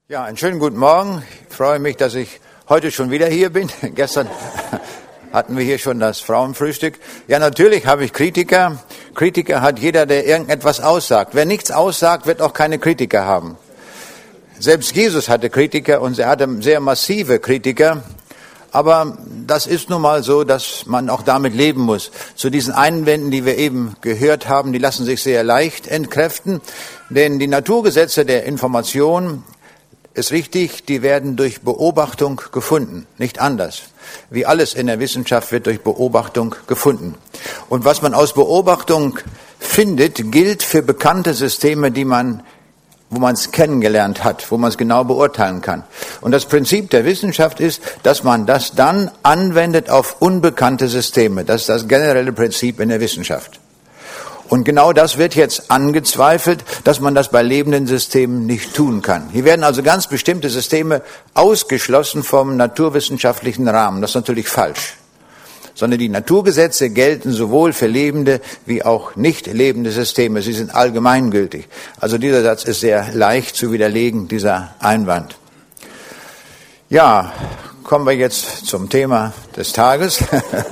Ja, einen schönen guten Morgen. Ich freue mich, dass ich heute schon wieder hier bin. Gestern hatten wir hier schon das Frauenfrühstück. Ja, natürlich habe ich Kritiker. Kritiker hat jeder, der irgendetwas aussagt. Wer nichts aussagt, wird auch keine Kritiker haben. Selbst Jesus hatte Kritiker und er hatte sehr massive Kritiker. Aber das ist nun mal so, dass man auch damit leben muss. Zu diesen Einwänden, die wir eben gehört haben, die lassen sich sehr leicht entkräften. Denn die Naturgesetze der Information, ist richtig, die werden durch Beobachtung gefunden, nicht anders. Wie alles in der Wissenschaft wird durch Beobachtung gefunden. Und was man aus Beobachtung findet, gilt für bekannte Systeme, wo man es kennengelernt hat, wo man es genau beurteilen kann. Und das Prinzip der Wissenschaft ist, dass man das dann anwendet auf unbekannte Systeme. Das ist das generelle Prinzip in der Wissenschaft. Und genau das wird jetzt angezweifelt, dass man das bei lebenden Systemen nicht tun kann. Hier werden also ganz bestimmte Systeme ausgeschlossen vom naturwissenschaftlichen Rahmen. Das ist natürlich falsch. Sondern die Naturgesetze gelten sowohl für lebende wie auch nicht lebende Systeme. Sie sind allgemeingültig. Also dieser Satz ist sehr leicht zu widerlegen, dieser Einwand. Ja, kommen wir jetzt zum Thema des Tages.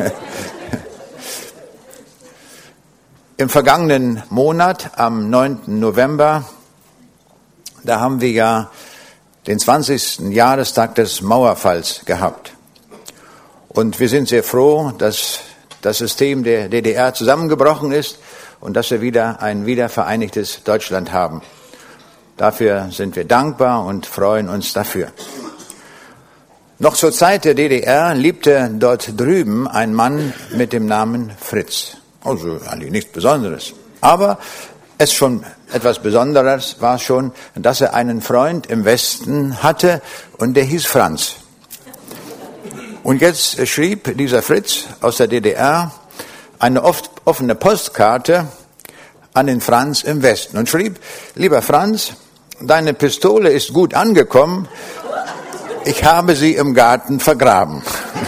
Im vergangenen Monat, am 9. November, da haben wir ja den 20. Jahrestag des Mauerfalls gehabt. Und wir sind sehr froh, dass das System der DDR zusammengebrochen ist und dass wir wieder ein wiedervereinigtes Deutschland haben. Dafür sind wir dankbar und freuen uns dafür. Noch zur Zeit der DDR lebte dort drüben ein Mann mit dem Namen Fritz. Also eigentlich nichts Besonderes. Aber es schon etwas Besonderes war schon, dass er einen Freund im Westen hatte und der hieß Franz. Und jetzt schrieb dieser Fritz aus der DDR eine oft offene Postkarte an den Franz im Westen und schrieb: Lieber Franz, deine Pistole ist gut angekommen, ich habe sie im Garten vergraben.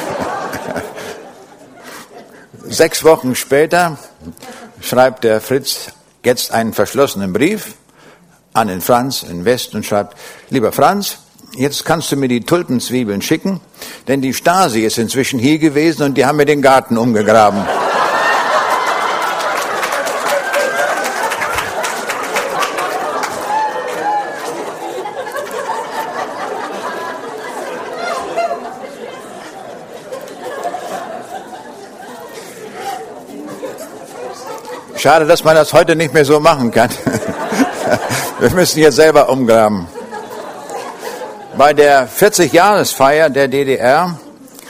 6 Wochen später schreibt der Fritz jetzt einen verschlossenen Brief an den Franz im Westen und schreibt: Lieber Franz, jetzt kannst du mir die Tulpenzwiebeln schicken, denn die Stasi ist inzwischen hier gewesen und die haben mir den Garten umgegraben. Schade, dass man das heute nicht mehr so machen kann. Wir müssen jetzt selber umgraben. Bei der 40-Jahresfeier der DDR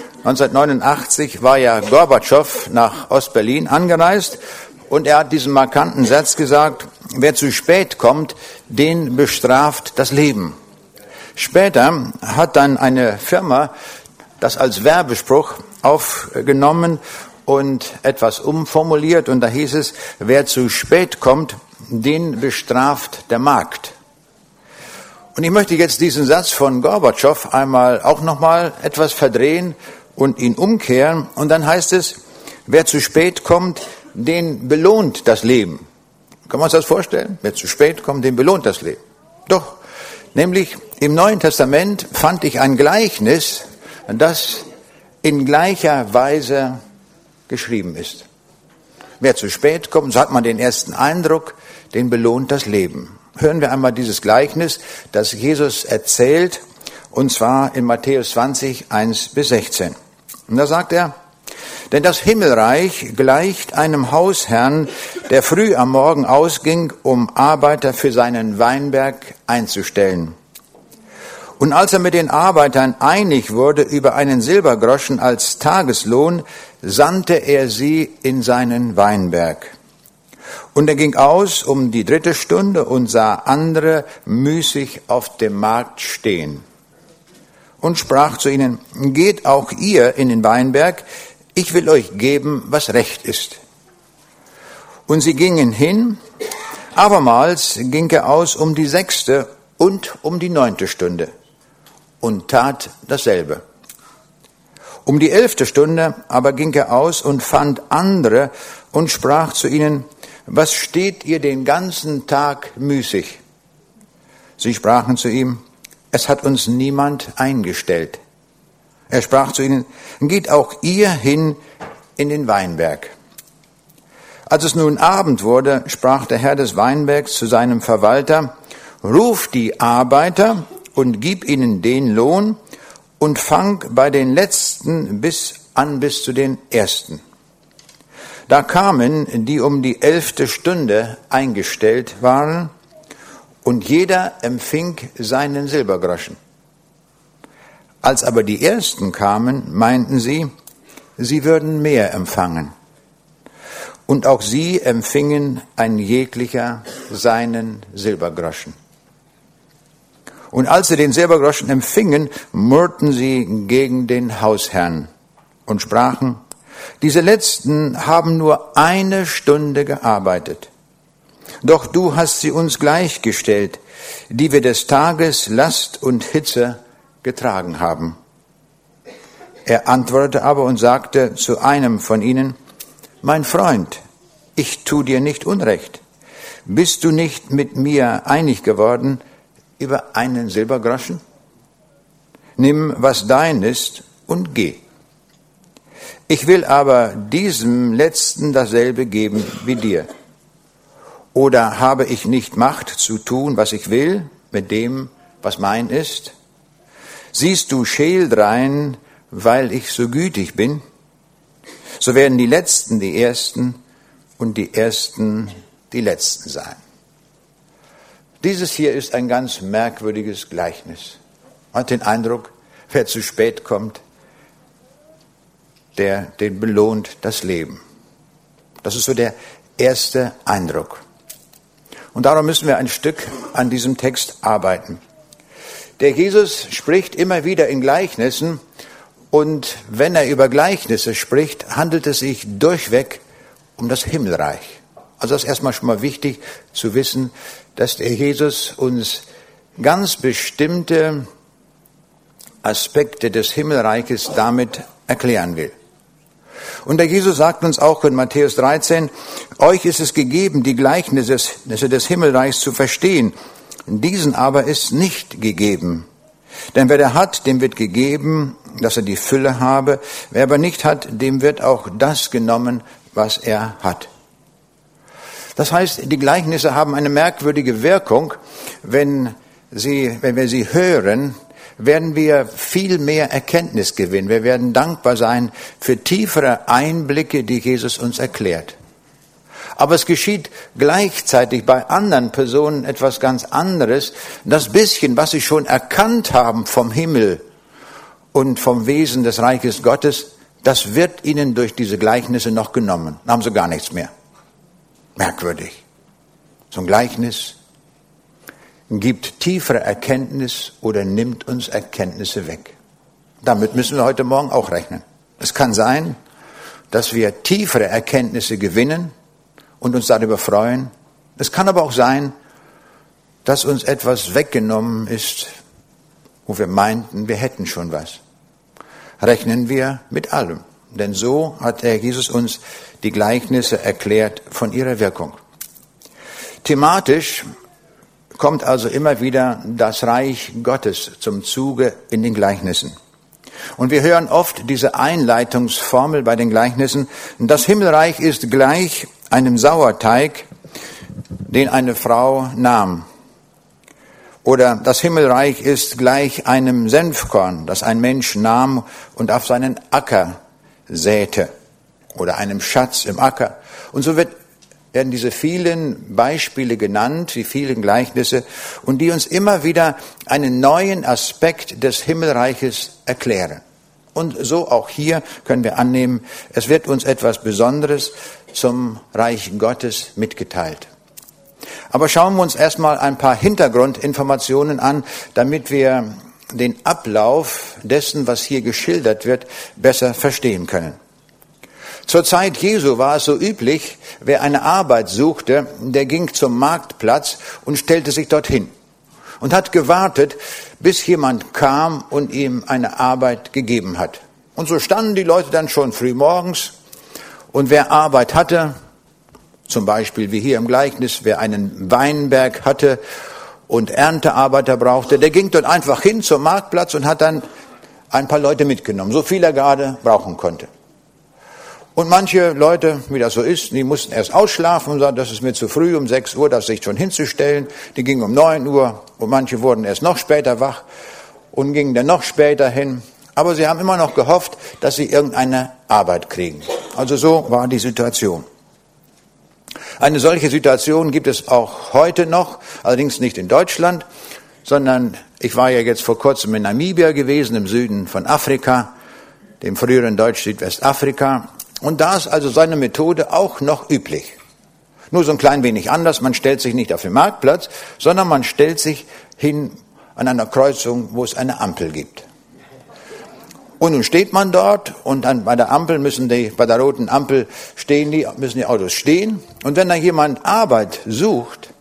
1989 war ja Gorbatschow nach Ostberlin angereist und er hat diesen markanten Satz gesagt: Wer zu spät kommt, den bestraft das Leben. Später hat dann eine Firma das als Werbespruch aufgenommen und etwas umformuliert, und da hieß es: Wer zu spät kommt, den bestraft der Markt. Und ich möchte jetzt diesen Satz von Gorbatschow auch nochmal etwas verdrehen und ihn umkehren, und dann heißt es: Wer zu spät kommt, den belohnt das Leben. Kann man sich das vorstellen? Wer zu spät kommt, den belohnt das Leben. Doch, nämlich im Neuen Testament fand ich ein Gleichnis, das in gleicher Weise geschrieben ist. Wer zu spät kommt, so hat man den ersten Eindruck, den belohnt das Leben. Hören wir einmal dieses Gleichnis, das Jesus erzählt, und zwar in Matthäus 20, 1-16. Und da sagt er: Denn das Himmelreich gleicht einem Hausherrn, der früh am Morgen ausging, um Arbeiter für seinen Weinberg einzustellen. Und als er mit den Arbeitern einig wurde über einen Silbergroschen als Tageslohn, sandte er sie in seinen Weinberg. Und er ging aus um die 3. Stunde und sah andere müßig auf dem Markt stehen und sprach zu ihnen: Geht auch ihr in den Weinberg, ich will euch geben, was recht ist. Und sie gingen hin. Abermals ging er aus um die 6. und um die 9. Stunde und tat dasselbe. Um die 11. Stunde aber ging er aus und fand andere und sprach zu ihnen: Was steht ihr den ganzen Tag müßig? Sie sprachen zu ihm: es hat uns niemand eingestellt. Er sprach zu ihnen, geht auch ihr hin in den Weinberg. Als es nun Abend wurde, sprach der Herr des Weinbergs zu seinem Verwalter, ruf die Arbeiter und gib ihnen den Lohn und fang bei den Letzten bis zu den Ersten. Da kamen, die um die 11. Stunde eingestellt waren, und jeder empfing seinen Silbergroschen. Als aber die Ersten kamen, meinten sie, sie würden mehr empfangen. Und auch sie empfingen ein jeglicher seinen Silbergroschen. Und als sie den Silbergroschen empfingen, murrten sie gegen den Hausherrn und sprachen, diese Letzten haben nur 1 Stunde gearbeitet. Doch du hast sie uns gleichgestellt, die wir des Tages Last und Hitze getragen haben. Er antwortete aber und sagte zu einem von ihnen, mein Freund, ich tu dir nicht Unrecht. Bist du nicht mit mir einig geworden über einen Silbergroschen? Nimm, was dein ist, und geh. Ich will aber diesem Letzten dasselbe geben wie dir. Oder habe ich nicht Macht zu tun, was ich will, mit dem, was mein ist? Siehst du scheel drein, weil ich so gütig bin? So werden die Letzten die Ersten und die Ersten die Letzten sein. Dieses hier ist ein ganz merkwürdiges Gleichnis. Man hat den Eindruck, wer zu spät kommt, den belohnt das Leben. Das ist so der erste Eindruck. Und darum müssen wir ein Stück an diesem Text arbeiten. Der Jesus spricht immer wieder in Gleichnissen, und wenn er über Gleichnisse spricht, handelt es sich durchweg um das Himmelreich. Also das ist erstmal schon mal wichtig zu wissen, dass der Jesus uns ganz bestimmte Aspekte des Himmelreiches damit erklären will. Und der Jesus sagt uns auch in Matthäus 13, euch ist es gegeben, die Gleichnisse des Himmelreichs zu verstehen. Diesen aber ist nicht gegeben. Denn wer der hat, dem wird gegeben, dass er die Fülle habe. Wer aber nicht hat, dem wird auch das genommen, was er hat. Das heißt, die Gleichnisse haben eine merkwürdige Wirkung. Wenn wir sie hören, werden wir viel mehr Erkenntnis gewinnen. Wir werden dankbar sein für tiefere Einblicke, die Jesus uns erklärt. Aber es geschieht gleichzeitig bei anderen Personen etwas ganz anderes. Das bisschen, was sie schon erkannt haben vom Himmel und vom Wesen des Reiches Gottes, das wird ihnen durch diese Gleichnisse noch genommen. Dann haben sie gar nichts mehr. Merkwürdig. So ein Gleichnis gibt tiefere Erkenntnis oder nimmt uns Erkenntnisse weg. Damit müssen wir heute Morgen auch rechnen. Es kann sein, dass wir tiefere Erkenntnisse gewinnen und uns darüber freuen. Es kann aber auch sein, dass uns etwas weggenommen ist, wo wir meinten, wir hätten schon was. Rechnen wir mit allem. Denn so hat der Jesus uns die Gleichnisse erklärt von ihrer Wirkung. Thematisch kommt also immer wieder das Reich Gottes zum Zuge in den Gleichnissen. Und wir hören oft diese Einleitungsformel bei den Gleichnissen. Das Himmelreich ist gleich einem Sauerteig, den eine Frau nahm. Oder das Himmelreich ist gleich einem Senfkorn, das ein Mensch nahm und auf seinen Acker säte. Oder einem Schatz im Acker. Und so werden diese vielen Beispiele genannt, die vielen Gleichnisse, und die uns immer wieder einen neuen Aspekt des Himmelreiches erklären. Und so auch hier können wir annehmen, es wird uns etwas Besonderes zum Reich Gottes mitgeteilt. Aber schauen wir uns erstmal ein paar Hintergrundinformationen an, damit wir den Ablauf dessen, was hier geschildert wird, besser verstehen können. Zur Zeit Jesu war es so üblich, wer eine Arbeit suchte, der ging zum Marktplatz und stellte sich dorthin und hat gewartet, bis jemand kam und ihm eine Arbeit gegeben hat. Und so standen die Leute dann schon früh morgens, und wer Arbeit hatte, zum Beispiel wie hier im Gleichnis, wer einen Weinberg hatte und Erntearbeiter brauchte, der ging dort einfach hin zum Marktplatz und hat dann ein paar Leute mitgenommen, so viel er gerade brauchen konnte. Und manche Leute, wie das so ist, die mussten erst ausschlafen und sagten, das ist mir zu früh, um 6 Uhr das sich schon hinzustellen. Die gingen um 9 Uhr und manche wurden erst noch später wach und gingen dann noch später hin. Aber sie haben immer noch gehofft, dass sie irgendeine Arbeit kriegen. Also so war die Situation. Eine solche Situation gibt es auch heute noch, allerdings nicht in Deutschland, sondern ich war ja jetzt vor kurzem in Namibia gewesen, im Süden von Afrika, dem früheren Deutsch-Südwestafrika. Und da ist also seine Methode auch noch üblich. Nur so ein klein wenig anders, man stellt sich nicht auf den Marktplatz, sondern man stellt sich hin an einer Kreuzung, wo es eine Ampel gibt. Und nun steht man dort und dann bei der Ampel bei der roten Ampel müssen die Autos stehen. Und wenn da jemand Arbeiter sucht,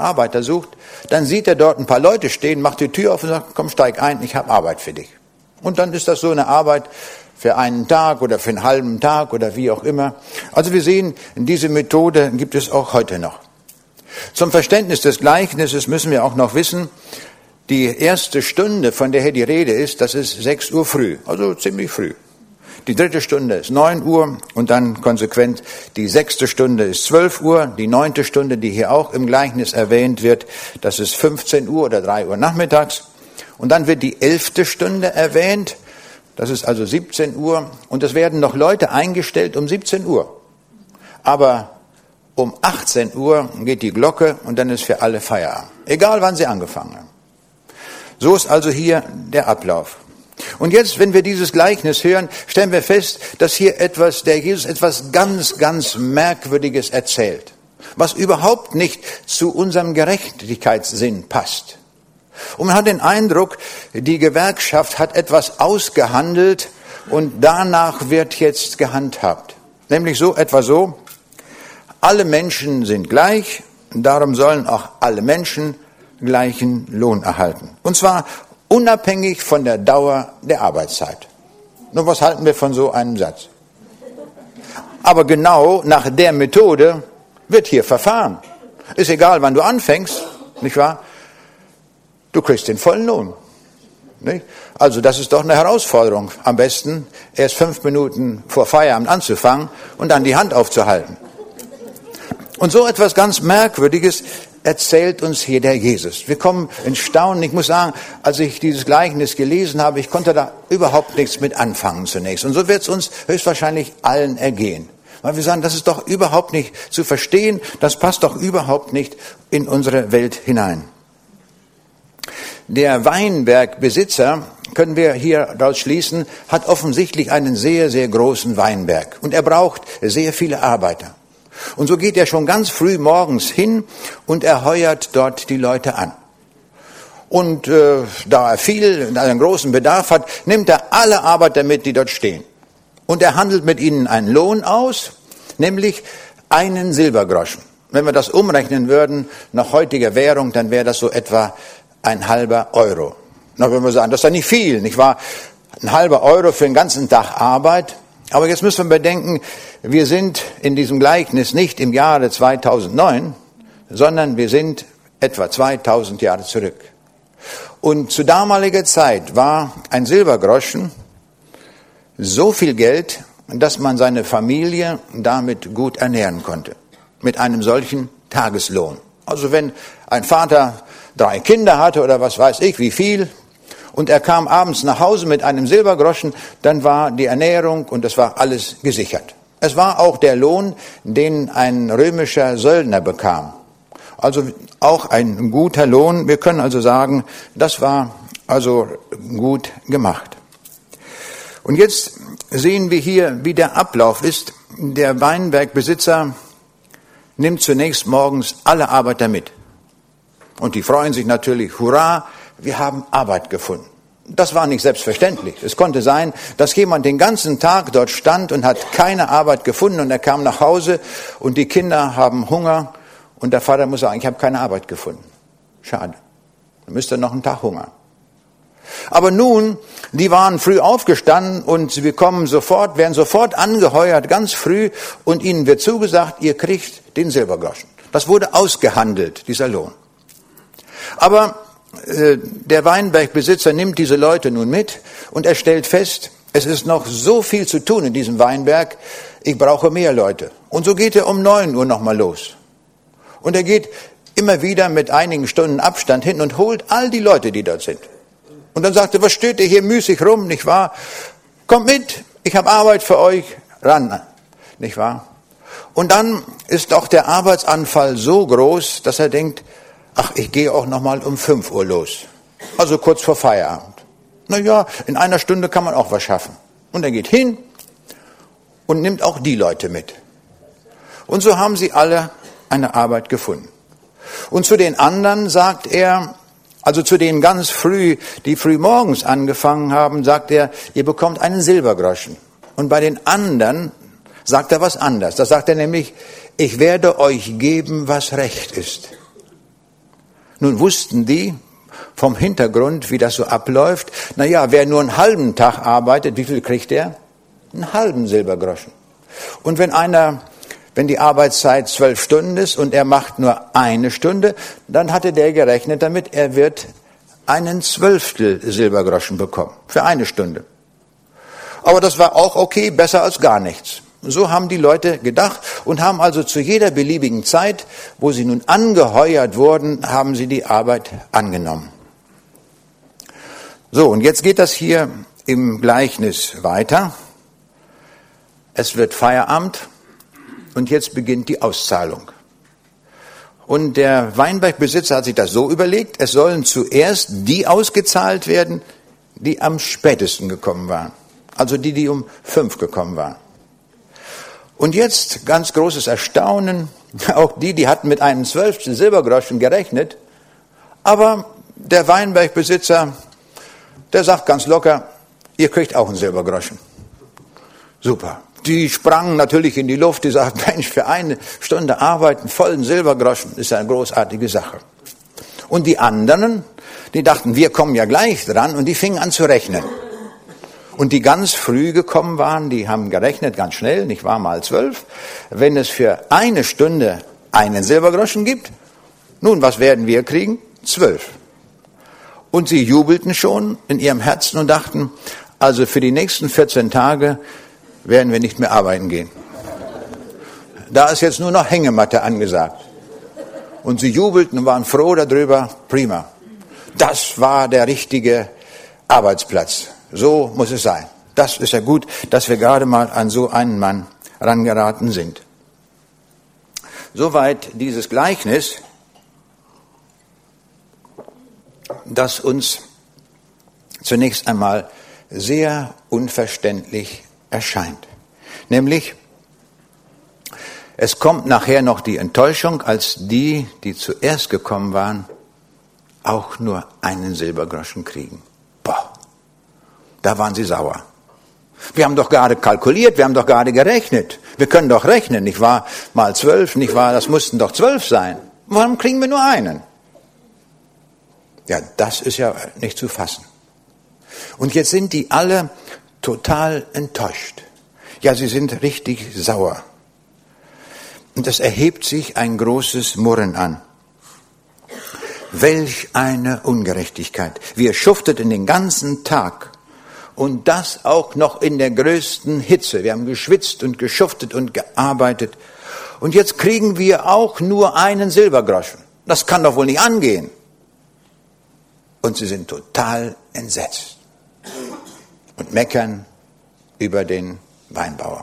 dann sieht er dort ein paar Leute stehen, macht die Tür auf und sagt, komm, steig ein, ich habe Arbeit für dich. Und dann ist das so eine Arbeit für einen Tag oder für einen halben Tag oder wie auch immer. Also wir sehen, diese Methode gibt es auch heute noch. Zum Verständnis des Gleichnisses müssen wir auch noch wissen, die erste Stunde, von der hier die Rede ist, das ist 6 Uhr früh, also ziemlich früh. Die dritte Stunde ist 9 Uhr und dann konsequent die 6. Stunde ist 12 Uhr. Die 9. Stunde, die hier auch im Gleichnis erwähnt wird, das ist 15 Uhr oder 3 Uhr nachmittags. Und dann wird die 11. Stunde erwähnt, das ist also 17 Uhr. Und es werden noch Leute eingestellt um 17 Uhr. Aber um 18 Uhr geht die Glocke und dann ist für alle Feierabend. Egal wann sie angefangen haben. So ist also hier der Ablauf. Und jetzt, wenn wir dieses Gleichnis hören, stellen wir fest, dass hier der Jesus etwas ganz, ganz Merkwürdiges erzählt, was überhaupt nicht zu unserem Gerechtigkeitssinn passt. Und man hat den Eindruck, die Gewerkschaft hat etwas ausgehandelt und danach wird jetzt gehandhabt. Nämlich etwa so, alle Menschen sind gleich, darum sollen auch alle Menschen gleichen Lohn erhalten. Und zwar unabhängig von der Dauer der Arbeitszeit. Nun, was halten wir von so einem Satz? Aber genau nach der Methode wird hier verfahren. Ist egal, wann du anfängst, nicht wahr? Du kriegst den vollen Lohn. Nicht? Also das ist doch eine Herausforderung. Am besten erst 5 Minuten vor Feierabend anzufangen und dann die Hand aufzuhalten. Und so etwas ganz Merkwürdiges erzählt uns hier der Jesus. Wir kommen in Staunen. Ich muss sagen, als ich dieses Gleichnis gelesen habe, ich konnte da überhaupt nichts mit anfangen zunächst. Und so wird es uns höchstwahrscheinlich allen ergehen. Weil wir sagen, das ist doch überhaupt nicht zu verstehen, das passt doch überhaupt nicht in unsere Welt hinein. Der Weinbergbesitzer, können wir hier daraus schließen, hat offensichtlich einen sehr, sehr großen Weinberg. Und er braucht sehr viele Arbeiter. Und so geht er schon ganz früh morgens hin und er heuert dort die Leute an. Und da er einen großen Bedarf hat, nimmt er alle Arbeiter mit, die dort stehen. Und er handelt mit ihnen einen Lohn aus, nämlich einen Silbergroschen. Wenn wir das umrechnen würden nach heutiger Währung, dann wäre das so etwa ein halber Euro. Na, wenn wir sagen, das ist ja nicht viel, nicht wahr? Ein halber Euro für den ganzen Tag Arbeit. Aber jetzt müssen wir bedenken, wir sind in diesem Gleichnis nicht im Jahre 2009, sondern wir sind etwa 2000 Jahre zurück. Und zu damaliger Zeit war ein Silbergroschen so viel Geld, dass man seine Familie damit gut ernähren konnte. Mit einem solchen Tageslohn. Also wenn ein Vater 3 Kinder hatte oder was weiß ich wie viel, und er kam abends nach Hause mit einem Silbergroschen, dann war die Ernährung und das war alles gesichert. Es war auch der Lohn, den ein römischer Söldner bekam. Also auch ein guter Lohn. Wir können also sagen, das war also gut gemacht. Und jetzt sehen wir hier, wie der Ablauf ist. Der Weinbergbesitzer nimmt zunächst morgens alle Arbeiter mit. Und die freuen sich natürlich, hurra, wir haben Arbeit gefunden. Das war nicht selbstverständlich. Es konnte sein, dass jemand den ganzen Tag dort stand und hat keine Arbeit gefunden und er kam nach Hause und die Kinder haben Hunger und der Vater muss sagen, ich habe keine Arbeit gefunden. Schade. Dann müsste er noch einen Tag hungern. Aber nun, die waren früh aufgestanden und sie werden sofort angeheuert, ganz früh, und ihnen wird zugesagt, ihr kriegt den Silbergroschen. Das wurde ausgehandelt, dieser Lohn. Aber der Weinbergbesitzer nimmt diese Leute nun mit und er stellt fest, es ist noch so viel zu tun in diesem Weinberg, ich brauche mehr Leute. Und so geht er um 9 Uhr nochmal los. Und er geht immer wieder mit einigen Stunden Abstand hin und holt all die Leute, die dort sind. Und dann sagt er, was steht ihr hier müßig rum, nicht wahr? Kommt mit, ich habe Arbeit für euch, ran, nicht wahr? Und dann ist auch der Arbeitsanfall so groß, dass er denkt, ach, ich gehe auch nochmal um 5 Uhr los. Also kurz vor Feierabend. Naja, in einer Stunde kann man auch was schaffen. Und er geht hin und nimmt auch die Leute mit. Und so haben sie alle eine Arbeit gefunden. Und zu den anderen sagt er, also zu denen ganz früh, die früh morgens angefangen haben, sagt er, ihr bekommt einen Silbergroschen. Und bei den anderen sagt er was anderes. Da sagt er nämlich, ich werde euch geben, was recht ist. Nun wussten die vom Hintergrund, wie das so abläuft, naja, wer nur einen halben Tag arbeitet, wie viel kriegt er? Einen halben Silbergroschen. Und wenn die Arbeitszeit 12 Stunden ist und er macht nur 1 Stunde, dann hatte der gerechnet damit, er wird einen 12. Silbergroschen bekommen für 1 Stunde. Aber das war auch okay, besser als gar nichts. So haben die Leute gedacht und haben also zu jeder beliebigen Zeit, wo sie nun angeheuert wurden, haben sie die Arbeit angenommen. So, und jetzt geht das hier im Gleichnis weiter. Es wird Feierabend und jetzt beginnt die Auszahlung. Und der Weinbergbesitzer hat sich das so überlegt, es sollen zuerst die ausgezahlt werden, die am spätesten gekommen waren. Also die um 5 gekommen waren. Und jetzt ganz großes Erstaunen, auch die hatten mit einem 12. Silbergroschen gerechnet, aber der Weinbergbesitzer, der sagt ganz locker, ihr kriegt auch einen Silbergroschen. Super. Die sprangen natürlich in die Luft, die sagten, Mensch, für 1 Stunde arbeiten, vollen Silbergroschen, ist eine großartige Sache. Und die anderen, die dachten, wir kommen ja gleich dran, und die fingen an zu rechnen. Und die ganz früh gekommen waren, die haben gerechnet, ganz schnell, nicht wahr, mal 12. Wenn es für 1 Stunde einen Silbergroschen gibt, nun, was werden wir kriegen? 12. Und sie jubelten schon in ihrem Herzen und dachten, also für die nächsten 14 Tage werden wir nicht mehr arbeiten gehen. Da ist jetzt nur noch Hängematte angesagt. Und sie jubelten und waren froh darüber, prima. Das war der richtige Arbeitsplatz. So muss es sein. Das ist ja gut, dass wir gerade mal an so einen Mann rangeraten sind. Soweit dieses Gleichnis, das uns zunächst einmal sehr unverständlich erscheint. Nämlich, es kommt nachher noch die Enttäuschung, als die zuerst gekommen waren, auch nur einen Silbergroschen kriegen. Boah, da waren sie sauer. Wir haben doch gerade kalkuliert, wir haben doch gerade gerechnet. Wir können doch rechnen, nicht wahr? Mal 12, nicht wahr? Das mussten doch 12 sein. Warum kriegen wir nur einen? Ja, das ist ja nicht zu fassen. Und jetzt sind die alle total enttäuscht. Ja, sie sind richtig sauer. Und es erhebt sich ein großes Murren an. Welch eine Ungerechtigkeit. Wir schufteten den ganzen Tag und das auch noch in der größten Hitze. Wir haben geschwitzt und geschuftet und gearbeitet. Und jetzt kriegen wir auch nur einen Silbergroschen. Das kann doch wohl nicht angehen. Und sie sind total entsetzt und meckern über den Weinbauer.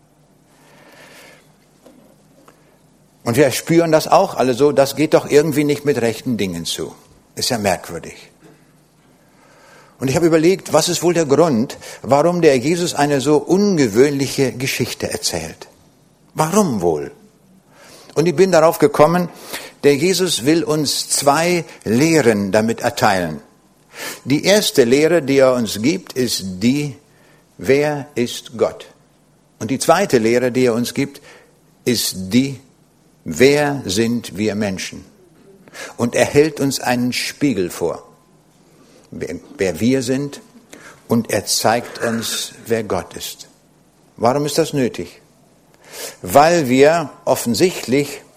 Und wir spüren das auch alle so, das geht doch irgendwie nicht mit rechten Dingen zu. Ist ja merkwürdig. Und ich habe überlegt, was ist wohl der Grund, warum der Jesus eine so ungewöhnliche Geschichte erzählt? Warum wohl? Und ich bin darauf gekommen, der Jesus will uns 2 Lehren damit erteilen. Die erste Lehre, die er uns gibt, ist die, wer ist Gott? Und die zweite Lehre, die er uns gibt, ist die, wer sind wir Menschen? Und er hält uns einen Spiegel vor, wer wir sind, und er zeigt uns, wer Gott ist. Warum ist das nötig? Weil wir offensichtlich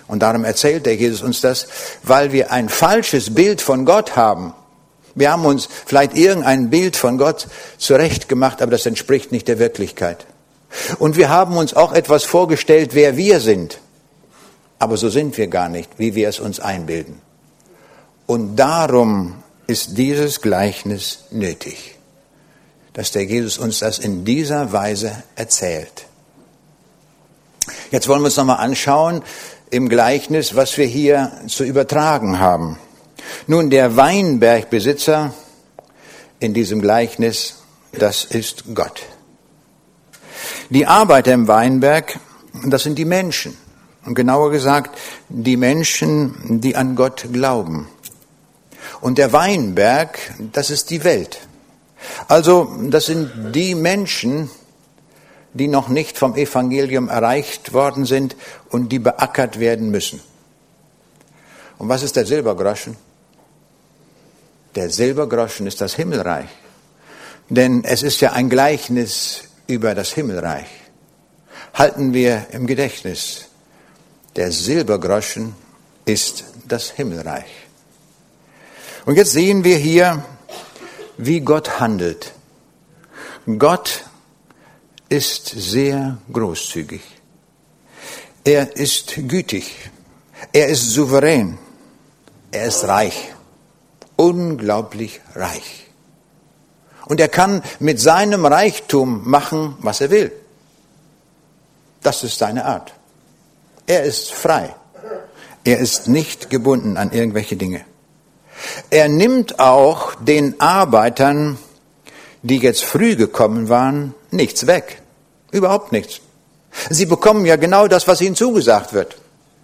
Und darum erzählt der Jesus uns das, weil wir ein falsches Bild von Gott haben. Wir haben uns vielleicht irgendein Bild von Gott zurechtgemacht, aber das entspricht nicht der Wirklichkeit. Und wir haben uns auch etwas vorgestellt, wer wir sind. Aber so sind wir gar nicht, wie wir es uns einbilden. Und darum ist dieses Gleichnis nötig, dass der Jesus uns das in dieser Weise erzählt. Jetzt wollen wir uns nochmal anschauen im Gleichnis, was wir hier zu übertragen haben. Nun, der Weinbergbesitzer in diesem Gleichnis, das ist Gott. Die Arbeiter im Weinberg, das sind die Menschen. Und genauer gesagt, die Menschen, die an Gott glauben. Und der Weinberg, das ist die Welt. Also, das sind die Menschen, die noch nicht vom Evangelium erreicht worden sind und die beackert werden müssen. Und was ist der Silbergroschen? Der Silbergroschen ist das Himmelreich. Denn es ist ja ein Gleichnis über das Himmelreich. Halten wir im Gedächtnis, der Silbergroschen ist das Himmelreich. Und jetzt sehen wir hier, wie Gott handelt. Gott ist sehr großzügig. Er ist gütig. Er ist souverän. Er ist reich. Unglaublich reich. Und er kann mit seinem Reichtum machen, was er will. Das ist seine Art. Er ist frei. Er ist nicht gebunden an irgendwelche Dinge. Er nimmt auch den Arbeitern, die jetzt früh gekommen waren, nichts weg. Überhaupt nichts. Sie bekommen ja genau das, was ihnen zugesagt wird.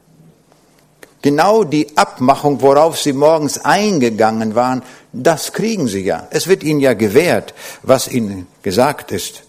Genau die Abmachung, worauf sie morgens eingegangen waren, das kriegen sie ja. Es wird ihnen ja gewährt, was ihnen gesagt ist.